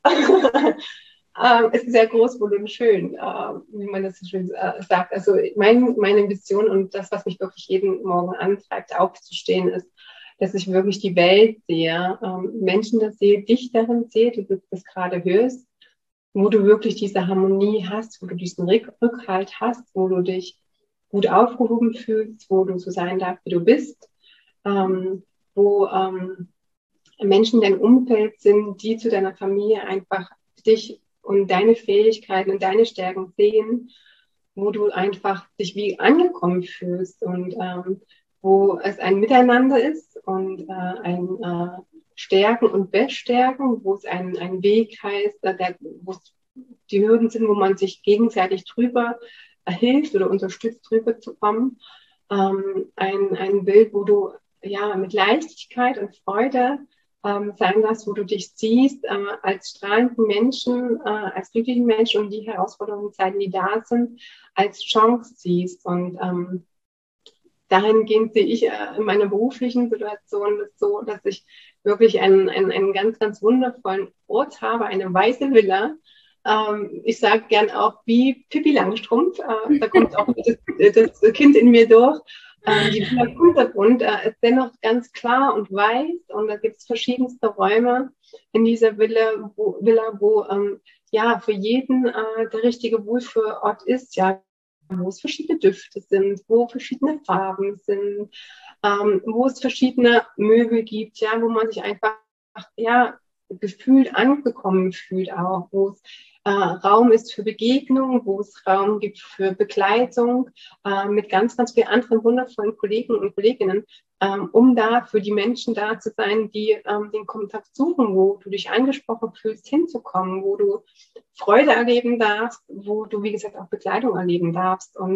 Es ist sehr groß, wunderschön, wie man das so schön sagt. Also meine Vision und das, was mich wirklich jeden Morgen antreibt, aufzustehen, ist, dass ich wirklich die Welt sehe, Menschen das sehe, dich darin sehe, du das gerade hörst, wo du wirklich diese Harmonie hast, wo du diesen Rückhalt hast, wo du dich gut aufgehoben fühlst, wo du so sein darfst, wie du bist, wo Menschen in deinem Umfeld sind, die zu deiner Familie einfach dich und deine Fähigkeiten und deine Stärken sehen, wo du einfach dich wie angekommen fühlst und wo es ein Miteinander ist und ein Stärken und Bestärken, wo es ein Weg heißt, wo es die Hürden sind, wo man sich gegenseitig drüber hilft oder unterstützt, drüber zu kommen. Ein Bild, wo du ja mit Leichtigkeit und Freude sein lässt, wo du dich siehst als strahlenden Menschen, als glücklichen Menschen und die Herausforderungen und Zeiten, die da sind, als Chance siehst. Und dahingehend sehe ich in meiner beruflichen Situation das so, dass ich wirklich einen ganz, ganz wundervollen Ort habe, eine weiße Villa. Ich sage gern auch wie Pippi Langstrumpf, da kommt auch das Kind in mir durch. Die Villa Kunterbunt ist dennoch ganz klar und weiß und da gibt es verschiedenste Räume in dieser Villa, wo ja für jeden der richtige Wohlfühlort ist, ja, wo es verschiedene Düfte sind, wo verschiedene Farben sind, wo es verschiedene Möbel gibt, ja, wo man sich einfach ja gefühlt angekommen fühlt auch, wo es Raum ist für Begegnung, wo es Raum gibt für Begleitung mit ganz, ganz vielen anderen wundervollen Kollegen und Kolleginnen, um da für die Menschen da zu sein, die den Kontakt suchen, wo du dich angesprochen fühlst, hinzukommen, wo du Freude erleben darfst, wo du, wie gesagt, auch Begleitung erleben darfst. Und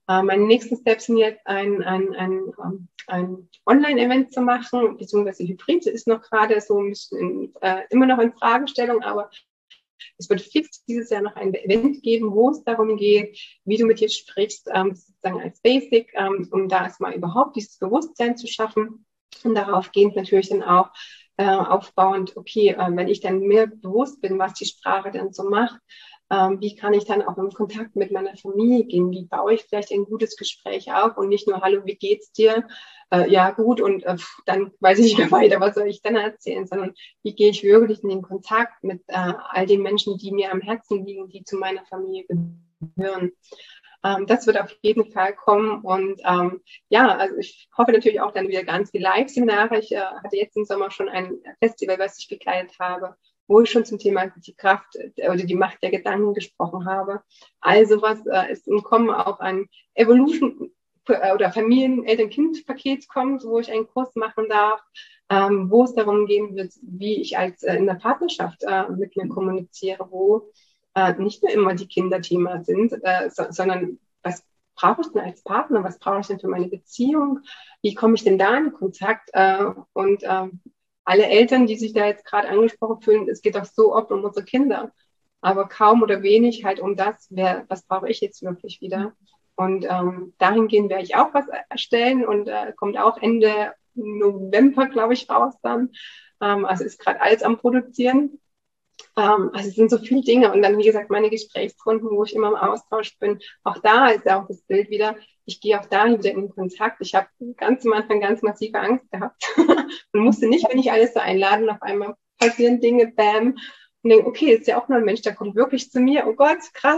Meine nächsten Steps sind jetzt ein Online-Event zu machen, beziehungsweise Hybrid ist noch gerade so ein bisschen immer noch in Fragestellung, aber es wird fix dieses Jahr noch ein Event geben, wo es darum geht, wie du mit dir sprichst, sozusagen als Basic, um da erstmal überhaupt dieses Bewusstsein zu schaffen und darauf gehend natürlich dann auch aufbauend, okay, wenn ich dann mehr bewusst bin, was die Sprache dann so macht, wie kann ich dann auch im Kontakt mit meiner Familie gehen? Wie baue ich vielleicht ein gutes Gespräch auf und nicht nur, hallo, wie geht's dir? Ja, gut, und dann weiß ich nicht mehr weiter, was soll ich dann erzählen, sondern wie gehe ich wirklich in den Kontakt mit all den Menschen, die mir am Herzen liegen, die zu meiner Familie gehören. Das wird auf jeden Fall kommen und ja, also ich hoffe natürlich auch dann wieder ganz viele Live-Seminare. Ich hatte jetzt im Sommer schon ein Festival, was ich begleitet habe, wo ich schon zum Thema die Kraft oder die Macht der Gedanken gesprochen habe. Also was ist im Kommen auch ein Evolution oder Familien-Eltern-Kind-Paket kommt, wo ich einen Kurs machen darf, wo es darum gehen wird, wie ich als in der Partnerschaft mit mir kommuniziere, wo nicht nur immer die Kinder Thema sind, sondern was brauche ich denn als Partner, was brauche ich denn für meine Beziehung, wie komme ich denn da in Kontakt und alle Eltern, die sich da jetzt gerade angesprochen fühlen, es geht doch so oft um unsere Kinder, aber kaum oder wenig halt um das, was brauche ich jetzt wirklich wieder. Und dahingehend werde ich auch was erstellen und kommt auch Ende November, glaube ich, raus dann. Also ist gerade alles am Produzieren. Also es sind so viele Dinge und dann, wie gesagt, meine Gesprächsrunden, wo ich immer im Austausch bin. Auch da ist ja auch das Bild wieder. Ich gehe auch da wieder in Kontakt. Ich habe ganz am Anfang ganz massive Angst gehabt und musste nicht, wenn ich alles so einlade, auf einmal passieren Dinge, bam, und denke, okay, ist ja auch nur ein Mensch, der kommt wirklich zu mir. Oh Gott, krass.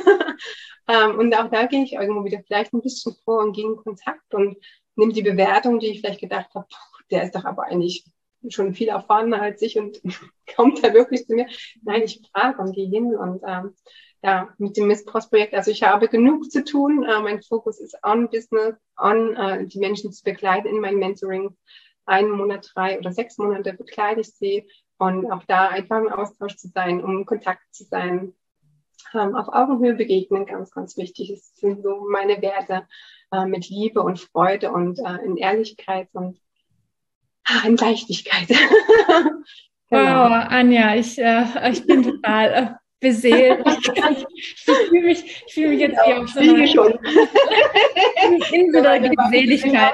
Und auch da gehe ich irgendwo wieder vielleicht ein bisschen vor und gehe in Kontakt und nehme die Bewertung, die ich vielleicht gedacht habe, der ist doch aber eigentlich schon viel erfahrener als ich und kommt da wirklich zu mir. Nein, ich frage und gehe hin und ja, mit dem Missbrauchsprojekt, also ich habe genug zu tun. Mein Fokus ist on Business, on die Menschen zu begleiten in meinem Mentoring. 1 Monat, 3 oder 6 Monate begleite ich sie und auch da einfach im Austausch zu sein, um in Kontakt zu sein. Auf Augenhöhe begegnen, ganz, ganz wichtig. Es sind so meine Werte mit Liebe und Freude und in Ehrlichkeit und in Leichtigkeit. Genau. Wow, Anja, ich bin total beseelt. Ich fühle mich jetzt hier auf so einer Insel der Glückseligkeit.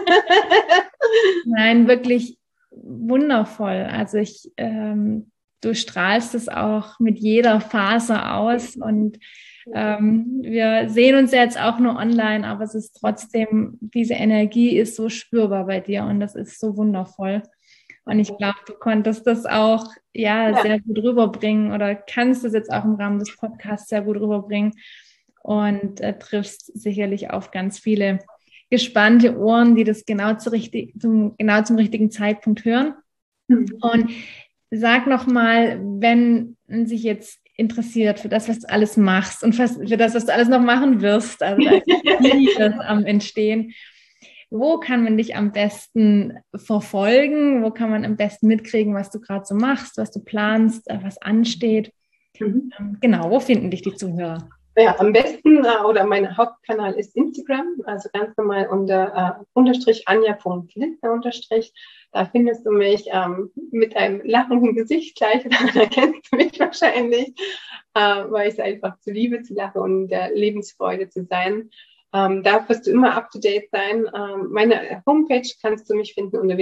Nein, wirklich wundervoll. Also du strahlst es auch mit jeder Faser aus und wir sehen uns ja jetzt auch nur online, aber es ist trotzdem, diese Energie ist so spürbar bei dir und das ist so wundervoll. Und ich glaube, du konntest das auch sehr gut rüberbringen oder kannst es jetzt auch im Rahmen des Podcasts sehr gut rüberbringen und triffst sicherlich auf ganz viele gespannte Ohren, die das genau zum richtigen Zeitpunkt hören. Und sag nochmal, wenn sich jetzt interessiert für das, was du alles machst und für das, was du alles noch machen wirst, also das am Entstehen, wo kann man dich am besten verfolgen? Wo kann man am besten mitkriegen, was du gerade so machst, was du planst, was ansteht? Genau, wo finden dich die Zuhörer? Ja, am besten oder mein Hauptkanal ist Instagram, also ganz normal unter _Anja.Lindner _. Da findest du mich mit einem lachenden Gesicht gleich, dann erkennst du mich wahrscheinlich, weil ich es einfach zu liebe, zu lachen und der Lebensfreude zu sein. Da wirst du immer up to date sein. Meine Homepage kannst du mich finden unter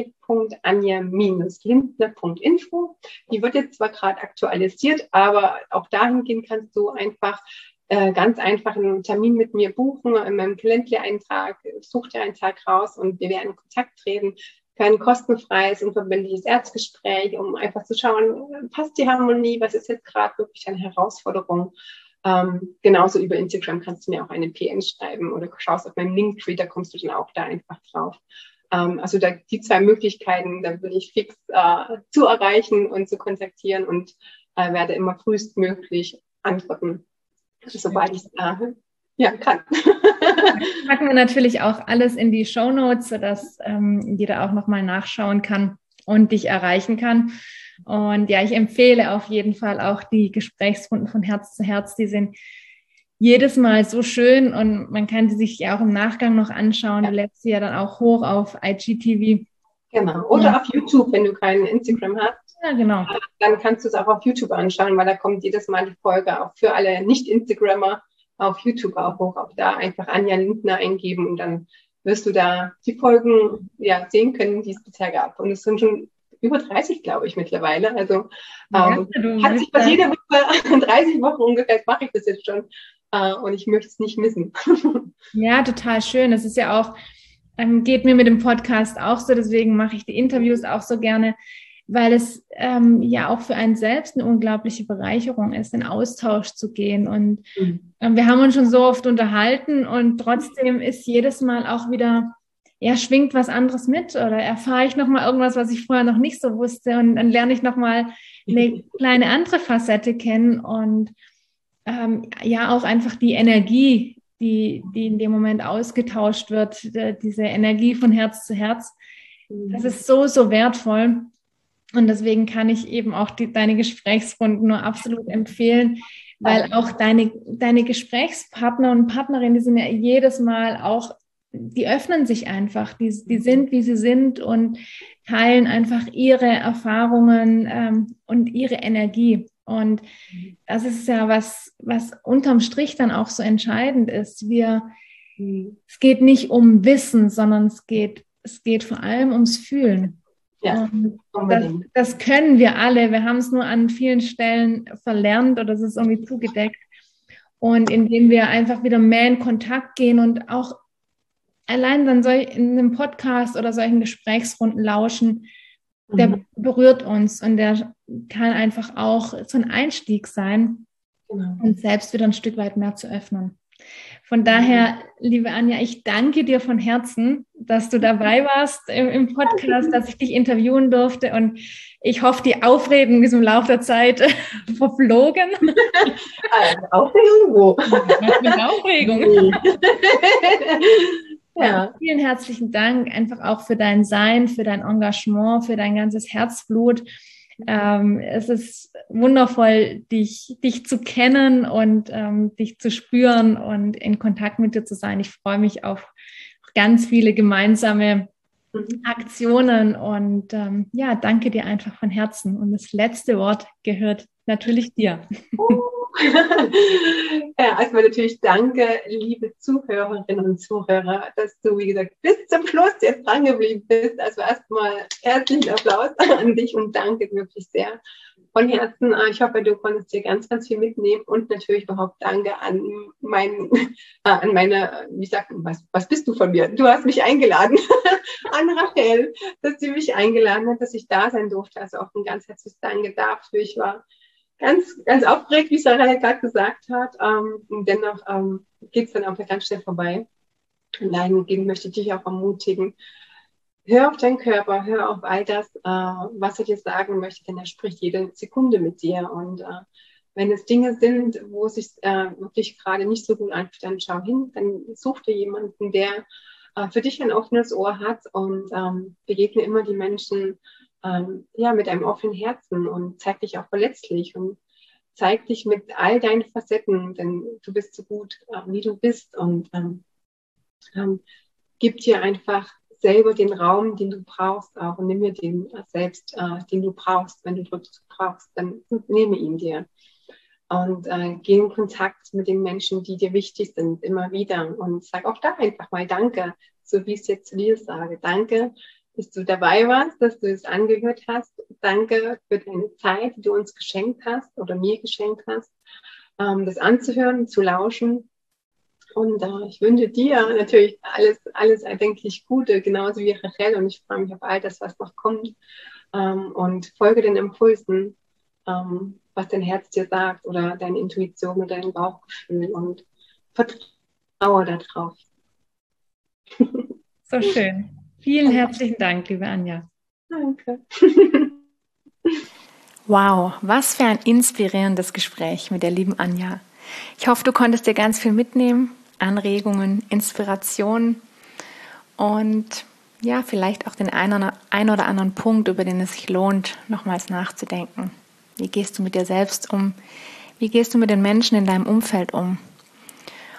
www.anja-lindner.info. Die wird jetzt zwar gerade aktualisiert, aber auch dahingehend kannst du einfach ganz einfach einen Termin mit mir buchen, in meinem Calendly-Eintrag, such dir einen Tag raus und wir werden in Kontakt treten für ein kostenfreies und verbindliches Erstgespräch, um einfach zu schauen, passt die Harmonie, was ist jetzt gerade wirklich eine Herausforderung. Genauso über Instagram kannst du mir auch eine PN schreiben oder schaust auf meinem Linktree, da kommst du dann auch da einfach drauf. Also die 2 Möglichkeiten, da bin ich fix zu erreichen und zu kontaktieren und werde immer frühestmöglich antworten, sobald ich es kann. Packen wir natürlich auch alles in die Shownotes, sodass jeder auch nochmal nachschauen kann und dich erreichen kann. Und ja, ich empfehle auf jeden Fall auch die Gesprächsrunden von Herz zu Herz. Die sind jedes Mal so schön und man kann die sich ja auch im Nachgang noch anschauen. Du lädst sie ja dann auch hoch auf IGTV. Genau. Oder auf YouTube, wenn du kein Instagram hast. Ja, genau. Dann kannst du es auch auf YouTube anschauen, weil da kommt jedes Mal die Folge auch für alle Nicht-Instagrammer auf YouTube auch hoch. Auch da einfach Anja Lindner eingeben und dann wirst du da die Folgen sehen können, die es bisher gab. Und es sind schon über 30, glaube ich, mittlerweile. Also hat sich fast jede Woche, 30 Wochen ungefähr, mache ich das jetzt schon. Und ich möchte es nicht missen. Ja, total schön. Es ist ja auch, geht mir mit dem Podcast auch so, deswegen mache ich die Interviews auch so gerne, weil es ja auch für einen selbst eine unglaubliche Bereicherung ist, in Austausch zu gehen. Und wir haben uns schon so oft unterhalten und trotzdem ist jedes Mal auch wieder, schwingt was anderes mit oder erfahre ich nochmal irgendwas, was ich vorher noch nicht so wusste und dann lerne ich nochmal eine kleine andere Facette kennen und auch einfach die Energie, die in dem Moment ausgetauscht wird, diese Energie von Herz zu Herz, das ist so, so wertvoll. Und deswegen kann ich eben auch deine Gesprächsrunden nur absolut empfehlen, weil auch deine Gesprächspartner und Partnerinnen, die sind ja jedes Mal auch, die öffnen sich einfach, die sind, wie sie sind und teilen einfach ihre Erfahrungen und ihre Energie. Und das ist ja was unterm Strich dann auch so entscheidend ist. Es geht nicht um Wissen, sondern es geht vor allem ums Fühlen. Ja, das können wir alle. Wir haben es nur an vielen Stellen verlernt oder es ist irgendwie zugedeckt. Und indem wir einfach wieder mehr in Kontakt gehen und auch allein dann in einem Podcast oder solchen Gesprächsrunden lauschen, der berührt uns und der kann einfach auch so ein Einstieg sein, uns selbst wieder ein Stück weit mehr zu öffnen. Von daher, liebe Anja, ich danke dir von Herzen, dass du dabei warst im Podcast, dass ich dich interviewen durfte und ich hoffe, die Aufregung ist im Laufe der Zeit verflogen. Aufregung wo? Aufregung. Ja, vielen herzlichen Dank einfach auch für dein Sein, für dein Engagement, für dein ganzes Herzblut. Es ist wundervoll, dich zu kennen und dich zu spüren und in Kontakt mit dir zu sein. Ich freue mich auf ganz viele gemeinsame Aktionen und danke dir einfach von Herzen. Und das letzte Wort gehört natürlich dir. Ja, erstmal natürlich danke, liebe Zuhörerinnen und Zuhörer, dass du, wie gesagt, bis zum Schluss jetzt dran geblieben bist. Also erstmal herzlichen Applaus an dich und danke wirklich sehr von Herzen. Ich hoffe, du konntest dir ganz, ganz viel mitnehmen und natürlich überhaupt danke an meine, wie sagt man, was bist du von mir? Du hast mich eingeladen, an Rachel, dass sie mich eingeladen hat, dass ich da sein durfte. Also auch ein ganz herzliches Danke dafür. Ich war ganz, ganz aufgeregt, wie Sarah gerade gesagt hat. Und dennoch geht es dann auch ganz schnell vorbei. Und dahingehend möchte ich dich auch ermutigen. Hör auf deinen Körper, hör auf all das, was er dir sagen möchte, denn er spricht jede Sekunde mit dir. Und wenn es Dinge sind, wo es sich wirklich gerade nicht so gut anfühlt, dann schau hin, dann such dir jemanden, der für dich ein offenes Ohr hat und begegne immer die Menschen mit einem offenen Herzen und zeig dich auch verletzlich und zeig dich mit all deinen Facetten, denn du bist so gut, wie du bist und gib dir einfach selber den Raum, den du brauchst auch und nimm dir den selbst, den du brauchst. Wenn du Rückzug brauchst, dann nehme ihn dir. Und geh in Kontakt mit den Menschen, die dir wichtig sind, immer wieder. Und sag auch da einfach mal Danke, so wie ich es jetzt zu dir sage. Danke, dass du dabei warst, dass du es angehört hast. Danke für deine Zeit, die du uns geschenkt hast oder mir geschenkt hast, das anzuhören, zu lauschen. Und ich wünsche dir natürlich alles erdenklich Gute, genauso wie Rachel. Und ich freue mich auf all das, was noch kommt. Und folge den Impulsen, was dein Herz dir sagt oder deine Intuition oder dein Bauchgefühl. Und vertraue darauf. So schön. Vielen herzlichen Dank, liebe Anja. Danke. Wow, was für ein inspirierendes Gespräch mit der lieben Anja. Ich hoffe, du konntest dir ganz viel mitnehmen, Anregungen, Inspirationen und ja, vielleicht auch den einen oder anderen Punkt, über den es sich lohnt, nochmals nachzudenken. Wie gehst du mit dir selbst um? Wie gehst du mit den Menschen in deinem Umfeld um?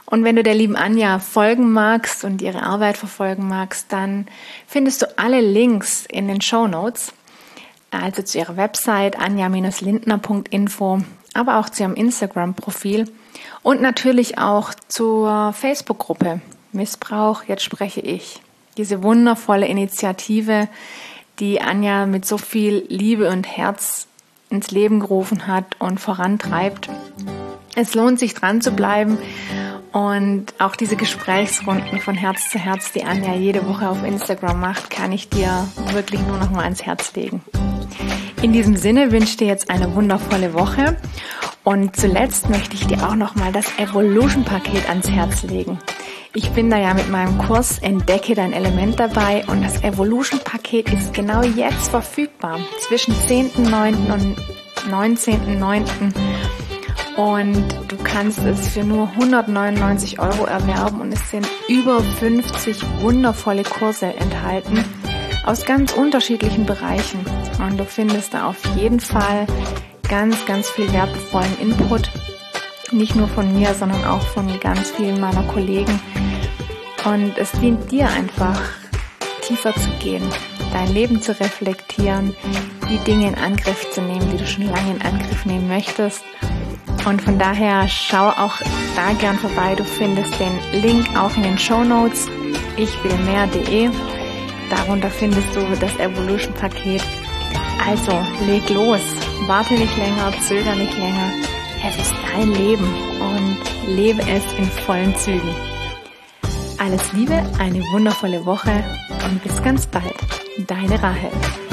Und wenn du der lieben Anja folgen magst und ihre Arbeit verfolgen magst, dann findest du alle Links in den Shownotes, also zu ihrer Website anja-lindner.info, aber auch zu ihrem Instagram-Profil und natürlich auch zur Facebook-Gruppe Missbrauch, jetzt spreche ich. Diese wundervolle Initiative, die Anja mit so viel Liebe und Herz ins Leben gerufen hat und vorantreibt. Es lohnt sich dran zu bleiben und auch diese Gesprächsrunden von Herz zu Herz, die Anja jede Woche auf Instagram macht, kann ich dir wirklich nur noch mal ans Herz legen. In diesem Sinne wünsche ich dir jetzt eine wundervolle Woche und zuletzt möchte ich dir auch noch mal das Evolution-Paket ans Herz legen. Ich bin da ja mit meinem Kurs Entdecke dein Element dabei und das Evolution-Paket ist genau jetzt verfügbar, zwischen 10.9. und 19.9. Und du kannst es für nur 199 € erwerben und es sind über 50 wundervolle Kurse enthalten aus ganz unterschiedlichen Bereichen. Und du findest da auf jeden Fall ganz, ganz viel wertvollen Input. Nicht nur von mir, sondern auch von ganz vielen meiner Kollegen. Und es dient dir einfach, tiefer zu gehen, dein Leben zu reflektieren, die Dinge in Angriff zu nehmen, die du schon lange in Angriff nehmen möchtest. Und von daher schau auch da gern vorbei. Du findest den Link auch in den Shownotes, ichwillmehr.de. Darunter findest du das Evolution-Paket. Also, leg los. Warte nicht länger, zöger nicht länger. Es ist dein Leben und lebe es in vollen Zügen. Alles Liebe, eine wundervolle Woche und bis ganz bald. Deine Rahel.